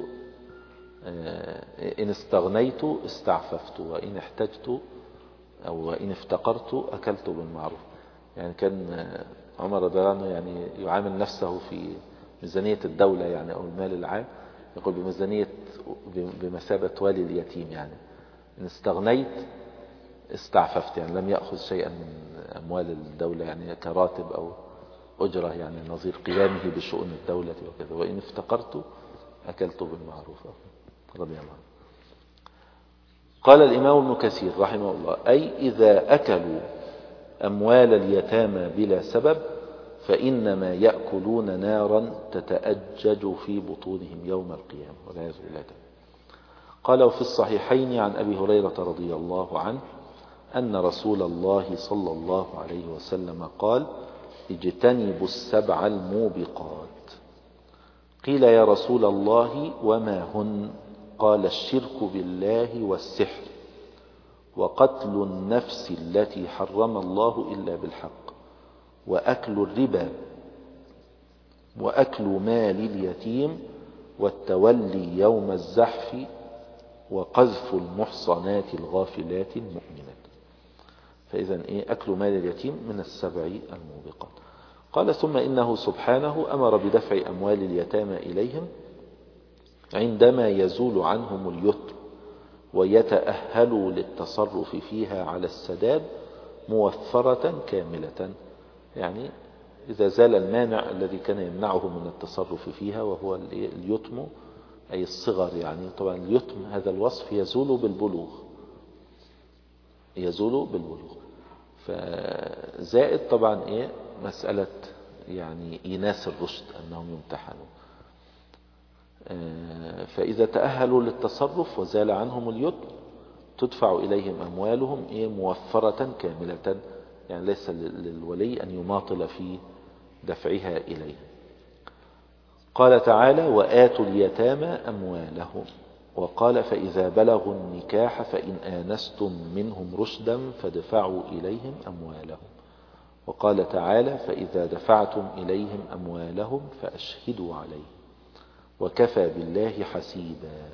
إن استغنيت استعففت، وإن احتجت أو إن افتقرت أكلت بالمعروف. يعني كان عمر رضي الله عنه يعني يعامل نفسه في ميزانية الدولة يعني أو المال العام، يقول بميزانية بمثابة والي اليتيم، يعني إن استغنيت استعففت، يعني لم يأخذ شيئا من أموال الدولة يعني كراتب أو أجرة يعني نظير قيامه بشؤون الدولة وكذا، وإن افتقرت أكلت بالمعروف رضي الله عنه. قال الإمام ابن كثير رحمه الله: أي إذا أكلوا أموال اليتامى بلا سبب فإنما يأكلون نارا تتأجج في بطونهم يوم القيامة، ولا يزول الله. قال: وفي الصحيحين عن أبي هريرة رضي الله عنه أن رسول الله صلى الله عليه وسلم قال: اجتنبوا السبع الموبقات. قيل: يا رسول الله وما هن؟ قال: الشرك بالله والسحر وقتل النفس التي حرم الله إلا بالحق وأكل الربا وأكل مال اليتيم والتولي يوم الزحف وقذف المحصنات الغافلات المؤمنات. فإذا إيه؟ أكل مال اليتيم من السبع الموبقات. قال: ثم إنه سبحانه أمر بدفع أموال اليتامى إليهم عندما يزول عنهم اليتم ويتأهلوا للتصرف فيها على السداد موفرة كاملة، يعني إذا زال المانع الذي كان يمنعه من التصرف فيها وهو اليتم أي الصغر، يعني طبعا اليتم هذا الوصف يزول بالبلوغ، يزول بالبلوغ. فزائد طبعا إيه مسألة يعني إيناس الرشد أنهم يمتحنوا، فإذا تأهلوا للتصرف وزال عنهم اليتم تدفع إليهم أموالهم إيه موفرة كاملة، يعني ليس للولي أن يماطل في دفعها إليه. قال تعالى: وآتوا اليتامى أموالهم. وقال: فإذا بلغوا النكاح فإن آنستم منهم رشدا فادفعوا إليهم أموالهم. وقال تعالى: فإذا دفعتم إليهم أموالهم فأشهدوا عليهم وكفى بالله حسيبا،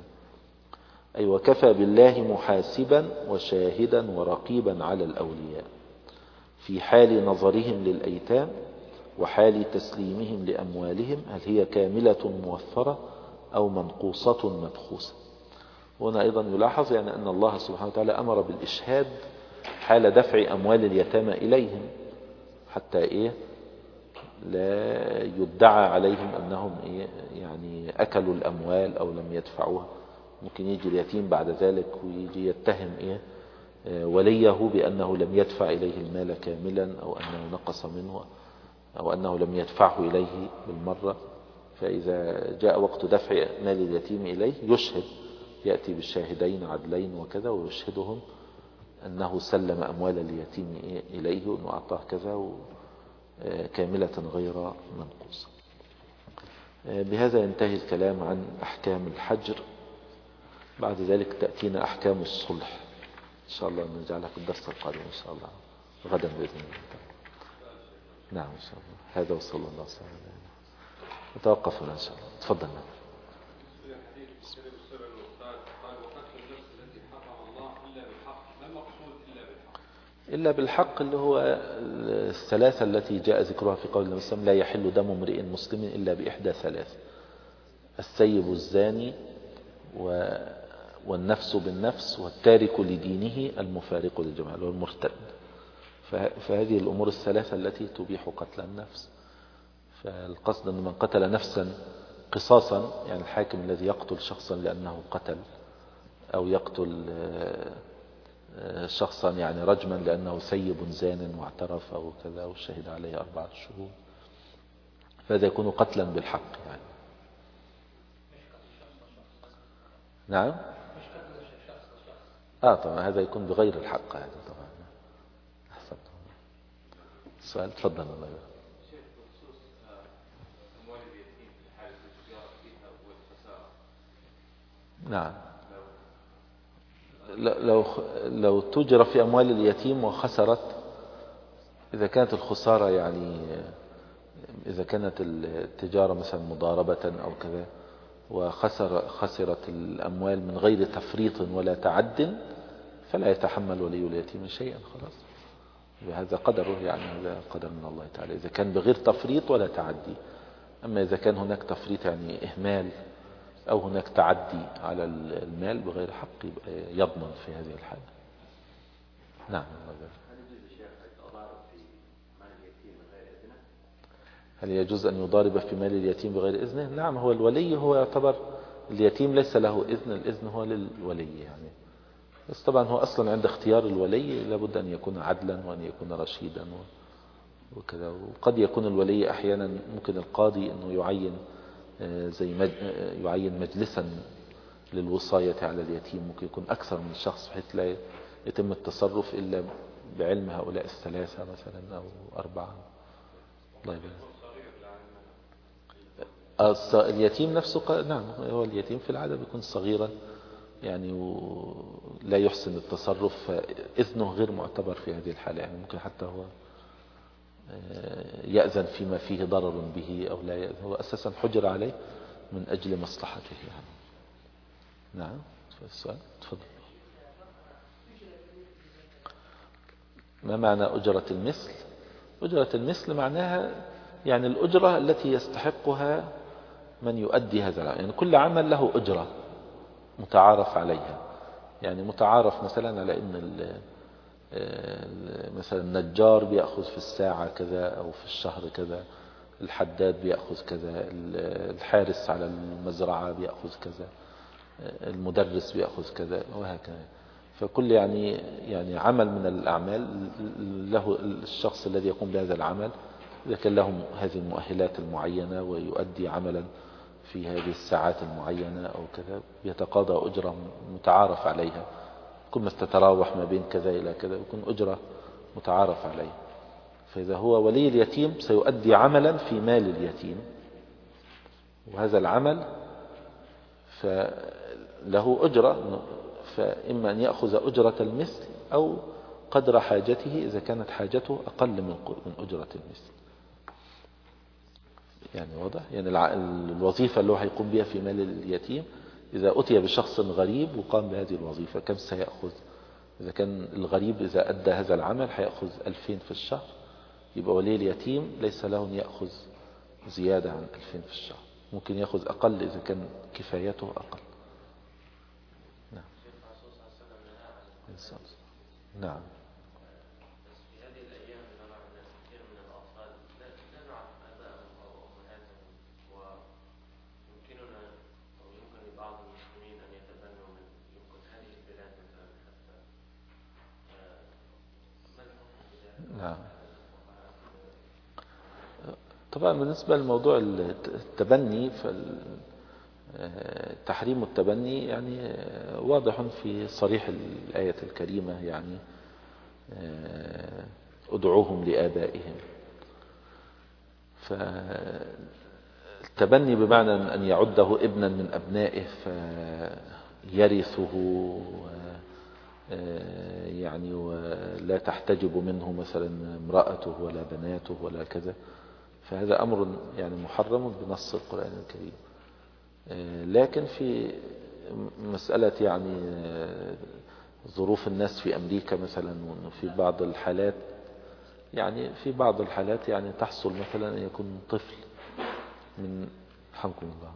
أي وكفى بالله محاسبا وشاهدا ورقيبا على الأولياء. في حال نظرهم للأيتام وحال تسليمهم لأموالهم، هل هي كاملة موفرة أو منقوصة مبخوسة. هنا أيضا يلاحظ يعني أن الله سبحانه وتعالى أمر بالإشهاد حال دفع أموال اليتامى إليهم، حتى إيه لا يدعى عليهم أنهم إيه يعني أكلوا الأموال أو لم يدفعوها. ممكن يجي اليتيم بعد ذلك ويجي يتهم إيه وليه بأنه لم يدفع إليه المال كاملا، أو أنه نقص منه، أو أنه لم يدفعه إليه بالمرة. فإذا جاء وقت دفع مال اليتيم إليه يشهد، يأتي بالشاهدين عدلين وكذا ويشهدهم أنه سلم أموال اليتيم إليه وأنه أعطاه كذا كاملة غير منقوصة. بهذا ينتهي الكلام عن أحكام الحجر. بعد ذلك تأتينا أحكام الصلح إن شاء الله، نجعلها في الدرس القادم إن شاء الله غدا بإذن الله. نعم إن شاء الله. هذا وصلى الله وسلم. نتوقف هنا إن شاء الله. تفضل. إلا بالحق اللي هو الثلاثة التي جاء ذكرها في قول النبي صلى الله عليه وسلم: لا يحل دم امرئ مسلم إلا بإحدى ثلاث: السيب الزاني والنفس بالنفس والتارك لدينه المفارق للجماعة اللي هو المرتد. فهذه الأمور الثلاثة التي تبيح قتل النفس. فالقصد أن من قتل نفسا قصاصا، يعني الحاكم الذي يقتل شخصا لأنه قتل، أو يقتل شخصا يعني رجما لأنه سيب زان واعترف أو كذا وشهد عليه أربعة شهود، فهذا يكون قتلا بالحق يعني. نعم آه طبعا هذا يكون بغير الحق هذا طبعا. أحسن. السؤال تفضل. الله يبارك. نعم لو لو تجرى في أموال اليتيم وخسرت، إذا كانت الخسارة يعني إذا كانت التجارة مثلا مضاربة أو كذا وخسر خسرت الأموال من غير تفريط ولا تعد، فلا يتحمل ولي اليتيم شيئا خلاص، هذا قدره يعني، هذا قدر من الله تعالى إذا كان بغير تفريط ولا تعدي. أما إذا كان هناك تفريط يعني إهمال أو هناك تعدي على المال بغير حق يبقى يضمن في هذه الحالة. نعم. هل يجوز أن يضارب في مال اليتيم بغير إذنه؟ نعم. هو الولي هو يعتبر اليتيم ليس له إذن، الإذن هو للولي يعني. بس طبعا هو أصلا عند اختيار الولي لابد أن يكون عدلا وأن يكون رشيدا وكذا. وقد يكون الولي أحيانا ممكن القاضي أنه يعين زي مج... يعين مجلسا للوصاية على اليتيم، ممكن يكون أكثر من شخص بحيث لا يتم التصرف إلا بعلم هؤلاء الثلاثة مثلا أو أربعة. الله يبارك. اليتيم نفسه ق... نعم هو اليتيم في العادة بيكون صغيرا يعني ولا يحسن التصرف، فإذنه غير معتبر في هذه الحالة يعني. ممكن حتى هو يأذن فيما فيه ضرر به أو لا يأذن، هو أساسا حجر عليه من أجل مصلحته يعني. نعم. السؤال تفضل. ما معنى أجرة المثل؟ أجرة المثل معناها يعني الأجرة التي يستحقها من يؤدي هذا العمل، يعني كل عمل له أجرة متعارف عليها. يعني متعارف مثلا على أن مثلا النجار بيأخذ في الساعة كذا أو في الشهر كذا، الحداد بيأخذ كذا، الحارس على المزرعة بيأخذ كذا، المدرس بيأخذ كذا وهكذا. فكل يعني يعني عمل من الأعمال له الشخص الذي يقوم بهذا العمل إذا كان له هذه المؤهلات المعينة ويؤدي عملا في هذه الساعات المعينة أو كذا، يتقاضى أجرة متعارف عليها، كل ما تتراوح ما بين كذا إلى كذا يكون أجرة متعارف عليه. فإذا هو ولي اليتيم سيؤدي عملا في مال اليتيم، وهذا العمل فله أجرة، فإما أن يأخذ أجرة المثل أو قدر حاجته إذا كانت حاجته أقل من أجرة المثل. يعني واضح؟ يعني الوظيفة اللي هو هيقوم بها في مال اليتيم إذا أتي بشخص غريب وقام بهذه الوظيفة كم سيأخذ إذا كان الغريب إذا أدى هذا العمل هيأخذ ألفين في الشهر، يبقى ولي اليتيم ليس له أن يأخذ زيادة عن ألفين في الشهر، ممكن يأخذ أقل إذا كان كفايته أقل. نعم. نعم. نعم. طبعا بالنسبة لموضوع التبني، فتحريم التبني يعني واضح في صريح الآية الكريمة، يعني ادعوهم لآبائهم. فالتبني بمعنى أن يعده ابنا من أبنائه فيرثه يعني ولا تحتجب منه مثلا امرأته ولا بناته ولا كذا، فهذا أمر يعني محرم بنص القرآن الكريم. لكن في مسألة يعني ظروف الناس في أمريكا مثلا، في بعض الحالات يعني في بعض الحالات يعني تحصل مثلا أن يكون طفل من حمكم الله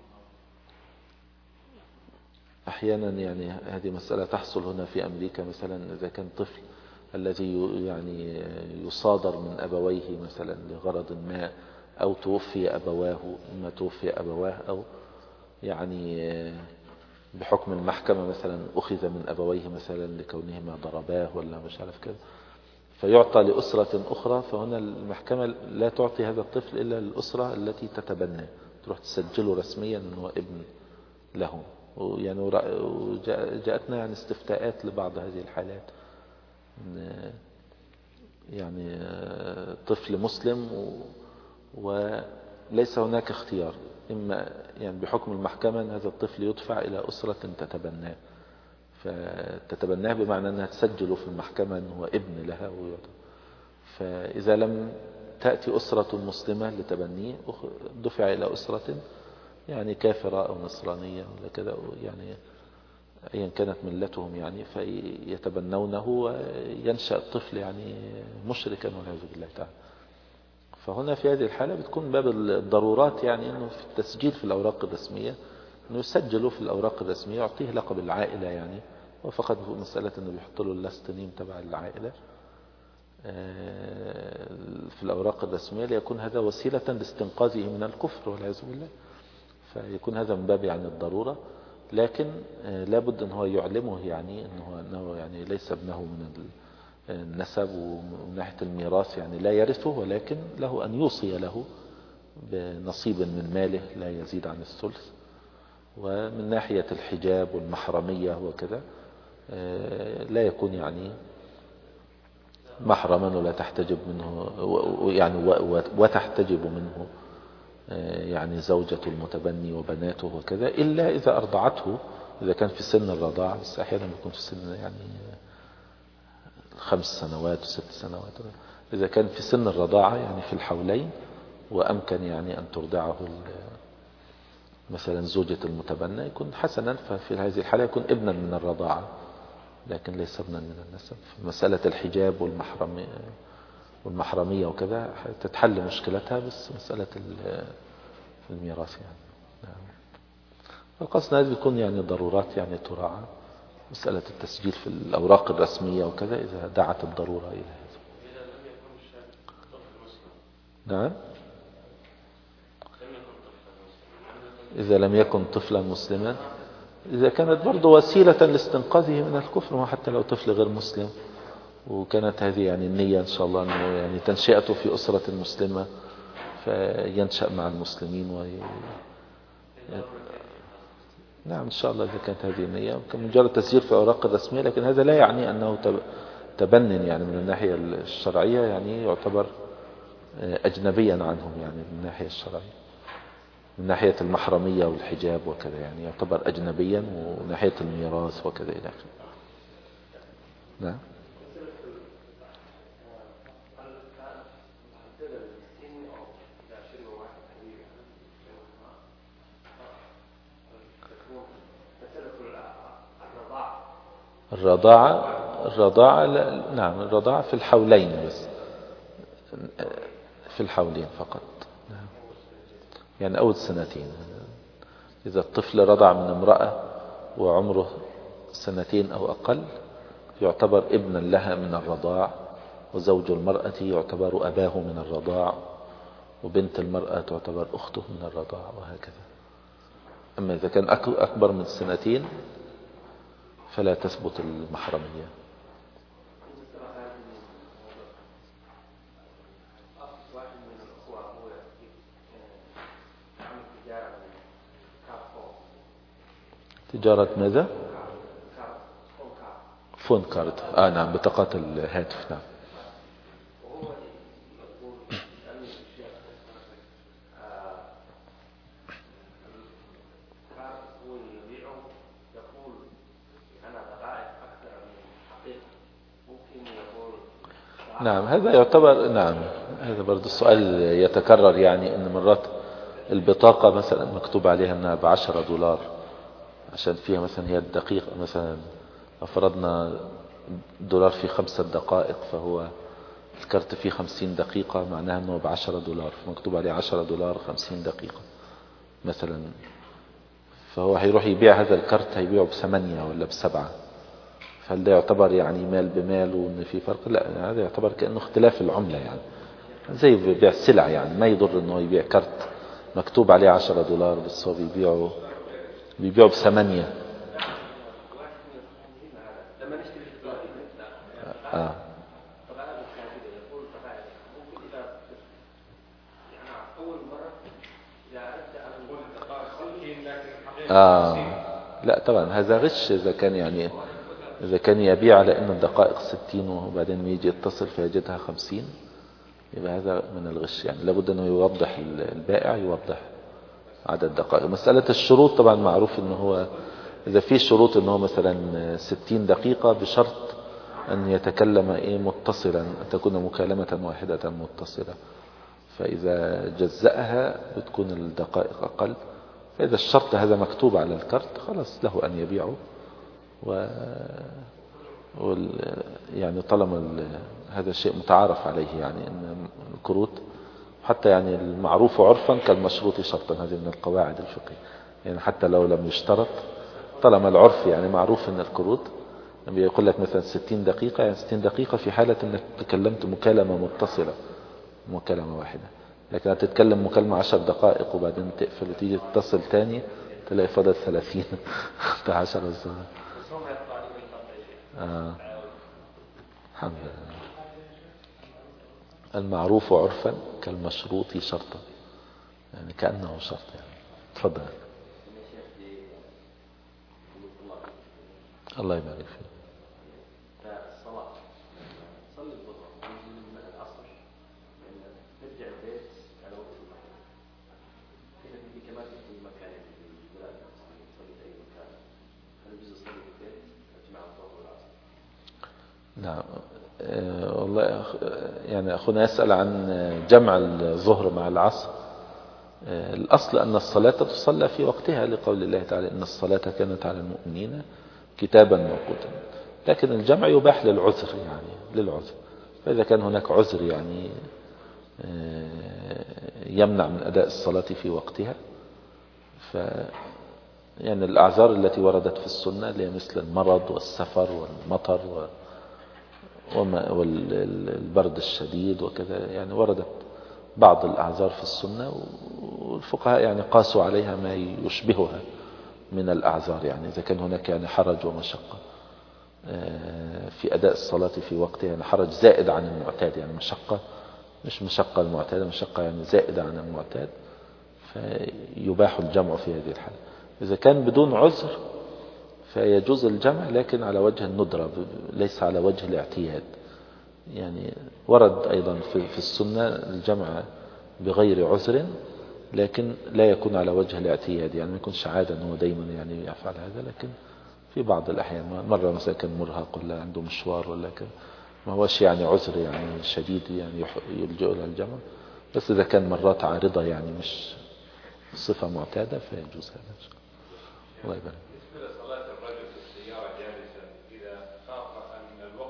أحيانا، يعني هذه مسألة تحصل هنا في أمريكا مثلا، إذا كان طفل الذي يعني يصادر من أبويه مثلا لغرض ما، أو توفي أبواه، إما توفي أبواه أو يعني بحكم المحكمة مثلا أخذ من أبويه مثلا لكونهما ضرباه ولا مش عارف كده، فيعطى لأسرة أخرى، فهنا المحكمة لا تعطي هذا الطفل إلا للأسرة التي تتبنى، تروح تسجله رسميا أنه ابن لهم. يعني وجاءتنا يعني استفتاءات لبعض هذه الحالات، يعني طفل مسلم وليس هناك اختيار، إما يعني بحكم المحكمة أن هذا الطفل يدفع إلى أسرة تتبناه، فتتبناه بمعنى أنها تسجله في المحكمة أنه ابن لها ويعطى. فإذا لم تأتي أسرة مسلمة لتبنيه دفع إلى أسرة يعني كافرة أو نصرانية ولا كذا، يعني أيا كانت ملتهم، يعني فيتبنونه وينشأ الطفل يعني مشركا والعياذ بالله تعالى. فهنا في هذه الحالة بتكون باب الضرورات، يعني أنه في التسجيل في الأوراق الرسمية أنه يسجله في الأوراق الرسمية، يعطيه لقب العائلة يعني، وفقط مسألة أنه بيحط له اللاستنيم تبع العائلة في الأوراق الرسمية، ليكون هذا وسيلة لاستنقاذه من الكفر والعياذ بالله، فيكون هذا من باب يعني الضرورة. لكن لابد أن هو يعلمه يعني أنه, أنه يعني ليس ابنه من النسب، ومن ناحية الميراث يعني لا يرثه، ولكن له أن يوصي له بنصيب من ماله لا يزيد عن الثلث. ومن ناحية الحجاب والمحرمية وكذا لا يكون يعني محرما ولا تحتجب منه يعني وتحتجب منه يعني زوجة المتبني وبناته وكذا، إلا إذا أرضعته، إذا كان في سن الرضاعة، بس أحيانا يكون في سن يعني خمس سنوات وست سنوات، إذا كان في سن الرضاعة يعني في الحولين وأمكن يعني أن ترضعه مثلا زوجة المتبنى يكون حسنا، ففي هذه الحالة يكون ابنا من الرضاعة لكن ليس ابنا من النسب. في مسألة الحجاب والمحرمية والمحرمية وكذا تتحل مشكلتها، بس مسألة الميراث يعني نعم. فقصنا هذه بيكون يعني ضرورات يعني تراعى، مسألة التسجيل في الأوراق الرسمية وكذا إذا دعت الضرورة إلى هذا. نعم. إذا لم يكن طفلا مسلما، إذا كانت برضه وسيلة لاستنقاذه من الكفر، وحتى لو طفل غير مسلم، وكانت هذه يعني النية إن شاء الله أنه يعني تنشئته في أسرة مسلمة فينشأ مع المسلمين وي... نعم إن شاء الله إذا كانت هذه النية كمجرد تسجيل في أوراق الرسمية، لكن هذا لا يعني أنه تبنن يعني من الناحية الشرعية، يعني يعتبر أجنبيا عنهم يعني من الناحية الشرعية، من ناحية المحرمية والحجاب وكذا، يعني يعتبر أجنبيا، ومن ناحية الميراث وكذا إلى آخره. نعم. الرضاعة الرضاعة لا نعم الرضاعة في الحولين بس، في الحولين فقط، يعني أول سنتين. إذا الطفل رضع من امرأة وعمره سنتين أو أقل يعتبر ابنا لها من الرضاع، وزوج المرأة يعتبر أباه من الرضاع، وبنت المرأة تعتبر أخته من الرضاع، وهكذا. أما إذا كان أكبر من سنتين فلا تثبت المحرمية. تجارة ماذا؟ فون كارد. آه نعم، بطاقات الهاتف. نعم. نعم هذا يعتبر، نعم هذا برضو السؤال يتكرر، يعني ان مرات البطاقة مثلا مكتوب عليها انها بعشرة دولار عشان فيها مثلا هي الدقيقة، مثلا افرضنا دولار في خمسة دقائق، فهو الكارت فيه خمسين دقيقة، معناها انه بعشرة دولار، فمكتوب عليه عشرة دولار خمسين دقيقة مثلا، فهو هيروح يبيع هذا الكارت هيبيعه بثمانية ولا بسبعة، فهل ده يعتبر يعني مال بمال وان في فرق؟ لا، يعني هذا يعتبر كأنه اختلاف العملة، يعني زي بيع السلع، يعني ما يضر انه يبيع كارت مكتوب عليه عشرة دولار بس هو بيبيعه بيبيعه بثمانية. آه. آه. لا طبعا هذا غش، إذا كان يعني إذا كان يبيع على أن الدقائق ستين وبعدين يجي يتصل فيجدها خمسين، يبقى هذا من الغش، يعني لابد أنه يوضح البائع، يوضح عدد الدقائق. مسألة الشروط طبعا معروف أنه هو إذا في شروط أنه مثلا ستين دقيقة بشرط أن يتكلم إيه متصلا، أن تكون مكالمة واحدة متصلة، فإذا جزأها بتكون الدقائق أقل. فإذا الشرط هذا مكتوب على الكارت خلاص له أن يبيعه، و... وال... يعني طالما ال... هذا شيء متعارف عليه، يعني أن الكروت حتى يعني المعروف عرفا كالمشروط شرطا، هذه من القواعد الفقهية، يعني حتى لو لم يشترط طالما العرف يعني معروف أن الكروت يقول لك مثلا ستين دقيقة، يعني ستين دقيقة في حالة أنك تكلمت مكالمة متصلة مكالمة واحدة، لكن هتتكلم مكالمة عشر دقائق وبعدين تقفل وتيجي تتصل تاني تلاقي فضل ثلاثين عشر الزمن. آه. الحمد لله. المعروف عرفا كالمشروط شرطا، يعني كأنه شرط. يعني تفضل. الله يبارك فيك. نعم أه والله يعني أخونا يسأل عن جمع الظهر مع العصر. أه الأصل أن الصلاة تصلى في وقتها لقول الله تعالى إن الصلاة كانت على المؤمنين كتابا موقوتا، لكن الجمع يباح للعذر، يعني للعذر، فإذا كان هناك عذر يعني أه يمنع من أداء الصلاة في وقتها، ف يعني الأعذار التي وردت في السنة اللي هي مثل المرض والسفر والمطر و والبرد الشديد وكذا، يعني وردت بعض الأعذار في السنة، والفقهاء يعني قاسوا عليها ما يشبهها من الأعذار، يعني إذا كان هناك يعني حرج ومشقة في أداء الصلاة في وقتها، يعني حرج زائد عن المعتاد، يعني مشقة مش مشقة المعتادة، مشقة يعني زائدة عن المعتاد، فيباح الجمع في هذه الحالة. إذا كان بدون عذر فيجوز الجمع، لكن على وجه الندرة ليس على وجه الاعتياد، يعني ورد أيضا في السنة الجمع بغير عذر، لكن لا يكون على وجه الاعتياد، يعني ما يكونش عادة أنه دايما يعني يفعل هذا، لكن في بعض الأحيان مرة مثلا كان مرهق ولا عنده مشوار ولا كان ما هوش يعني عذر يعني شديد يعني يلجأ إلى الجمع، بس إذا كان مرات عارضة يعني مش صفة معتادة فيجوز هذا. الله يبارك.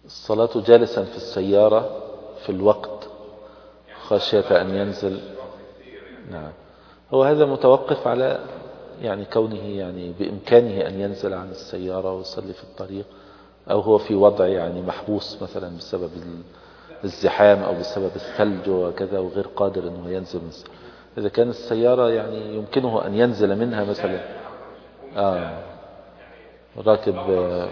الصلاة جالسا في السيارة في الوقت خشية أن ينزل. نعم، هو هذا متوقف على يعني كونه يعني بإمكانه أن ينزل عن السيارة ويصلي في الطريق، أو هو في وضع يعني محبوس مثلا بسبب الزحام أو بسبب الثلج وكذا وغير قادر أنه ينزل. إذا كان السيارة يعني يمكنه أن ينزل منها مثلا آه راكب آه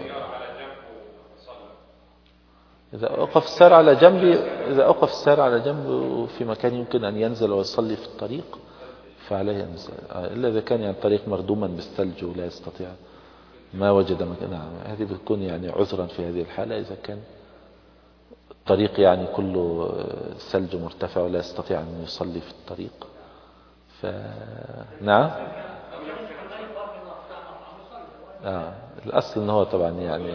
إذا أوقف السير على جنب إذا أوقف السير على جنب في مكان يمكن أن ينزل ويصلي في الطريق فعليه ينزل، إلا إذا كان يعني الطريق مردوما بالثلج ولا يستطيع ما وجد مكان. نعم، هذه بتكون يعني عذرا في هذه الحالة إذا كان الطريق يعني كله ثلج مرتفع ولا يستطيع أن يصلي في الطريق. ف... نعم آه. الأصل أنه طبعا يعني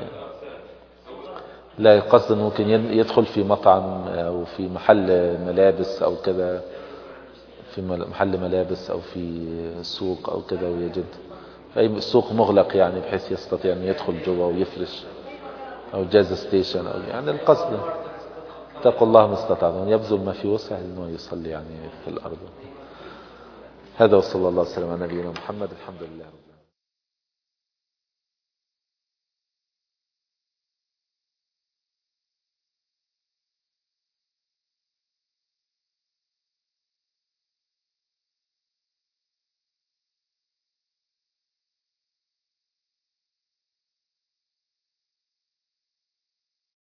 لا قصد أنه ممكن يدخل في مطعم أو في محل ملابس أو كذا، في محل ملابس أو في سوق أو كذا ويجد أي سوق مغلق يعني بحيث يستطيع أن يدخل جوا ويفرش، أو جاز ستيشن أو يعني القصد اتقوا الله ما استطعتم، يبذل ما في وسعه أنه يصلي يعني في الأرض. هذا وصلى الله وسلم على نبينا محمد. الحمد لله.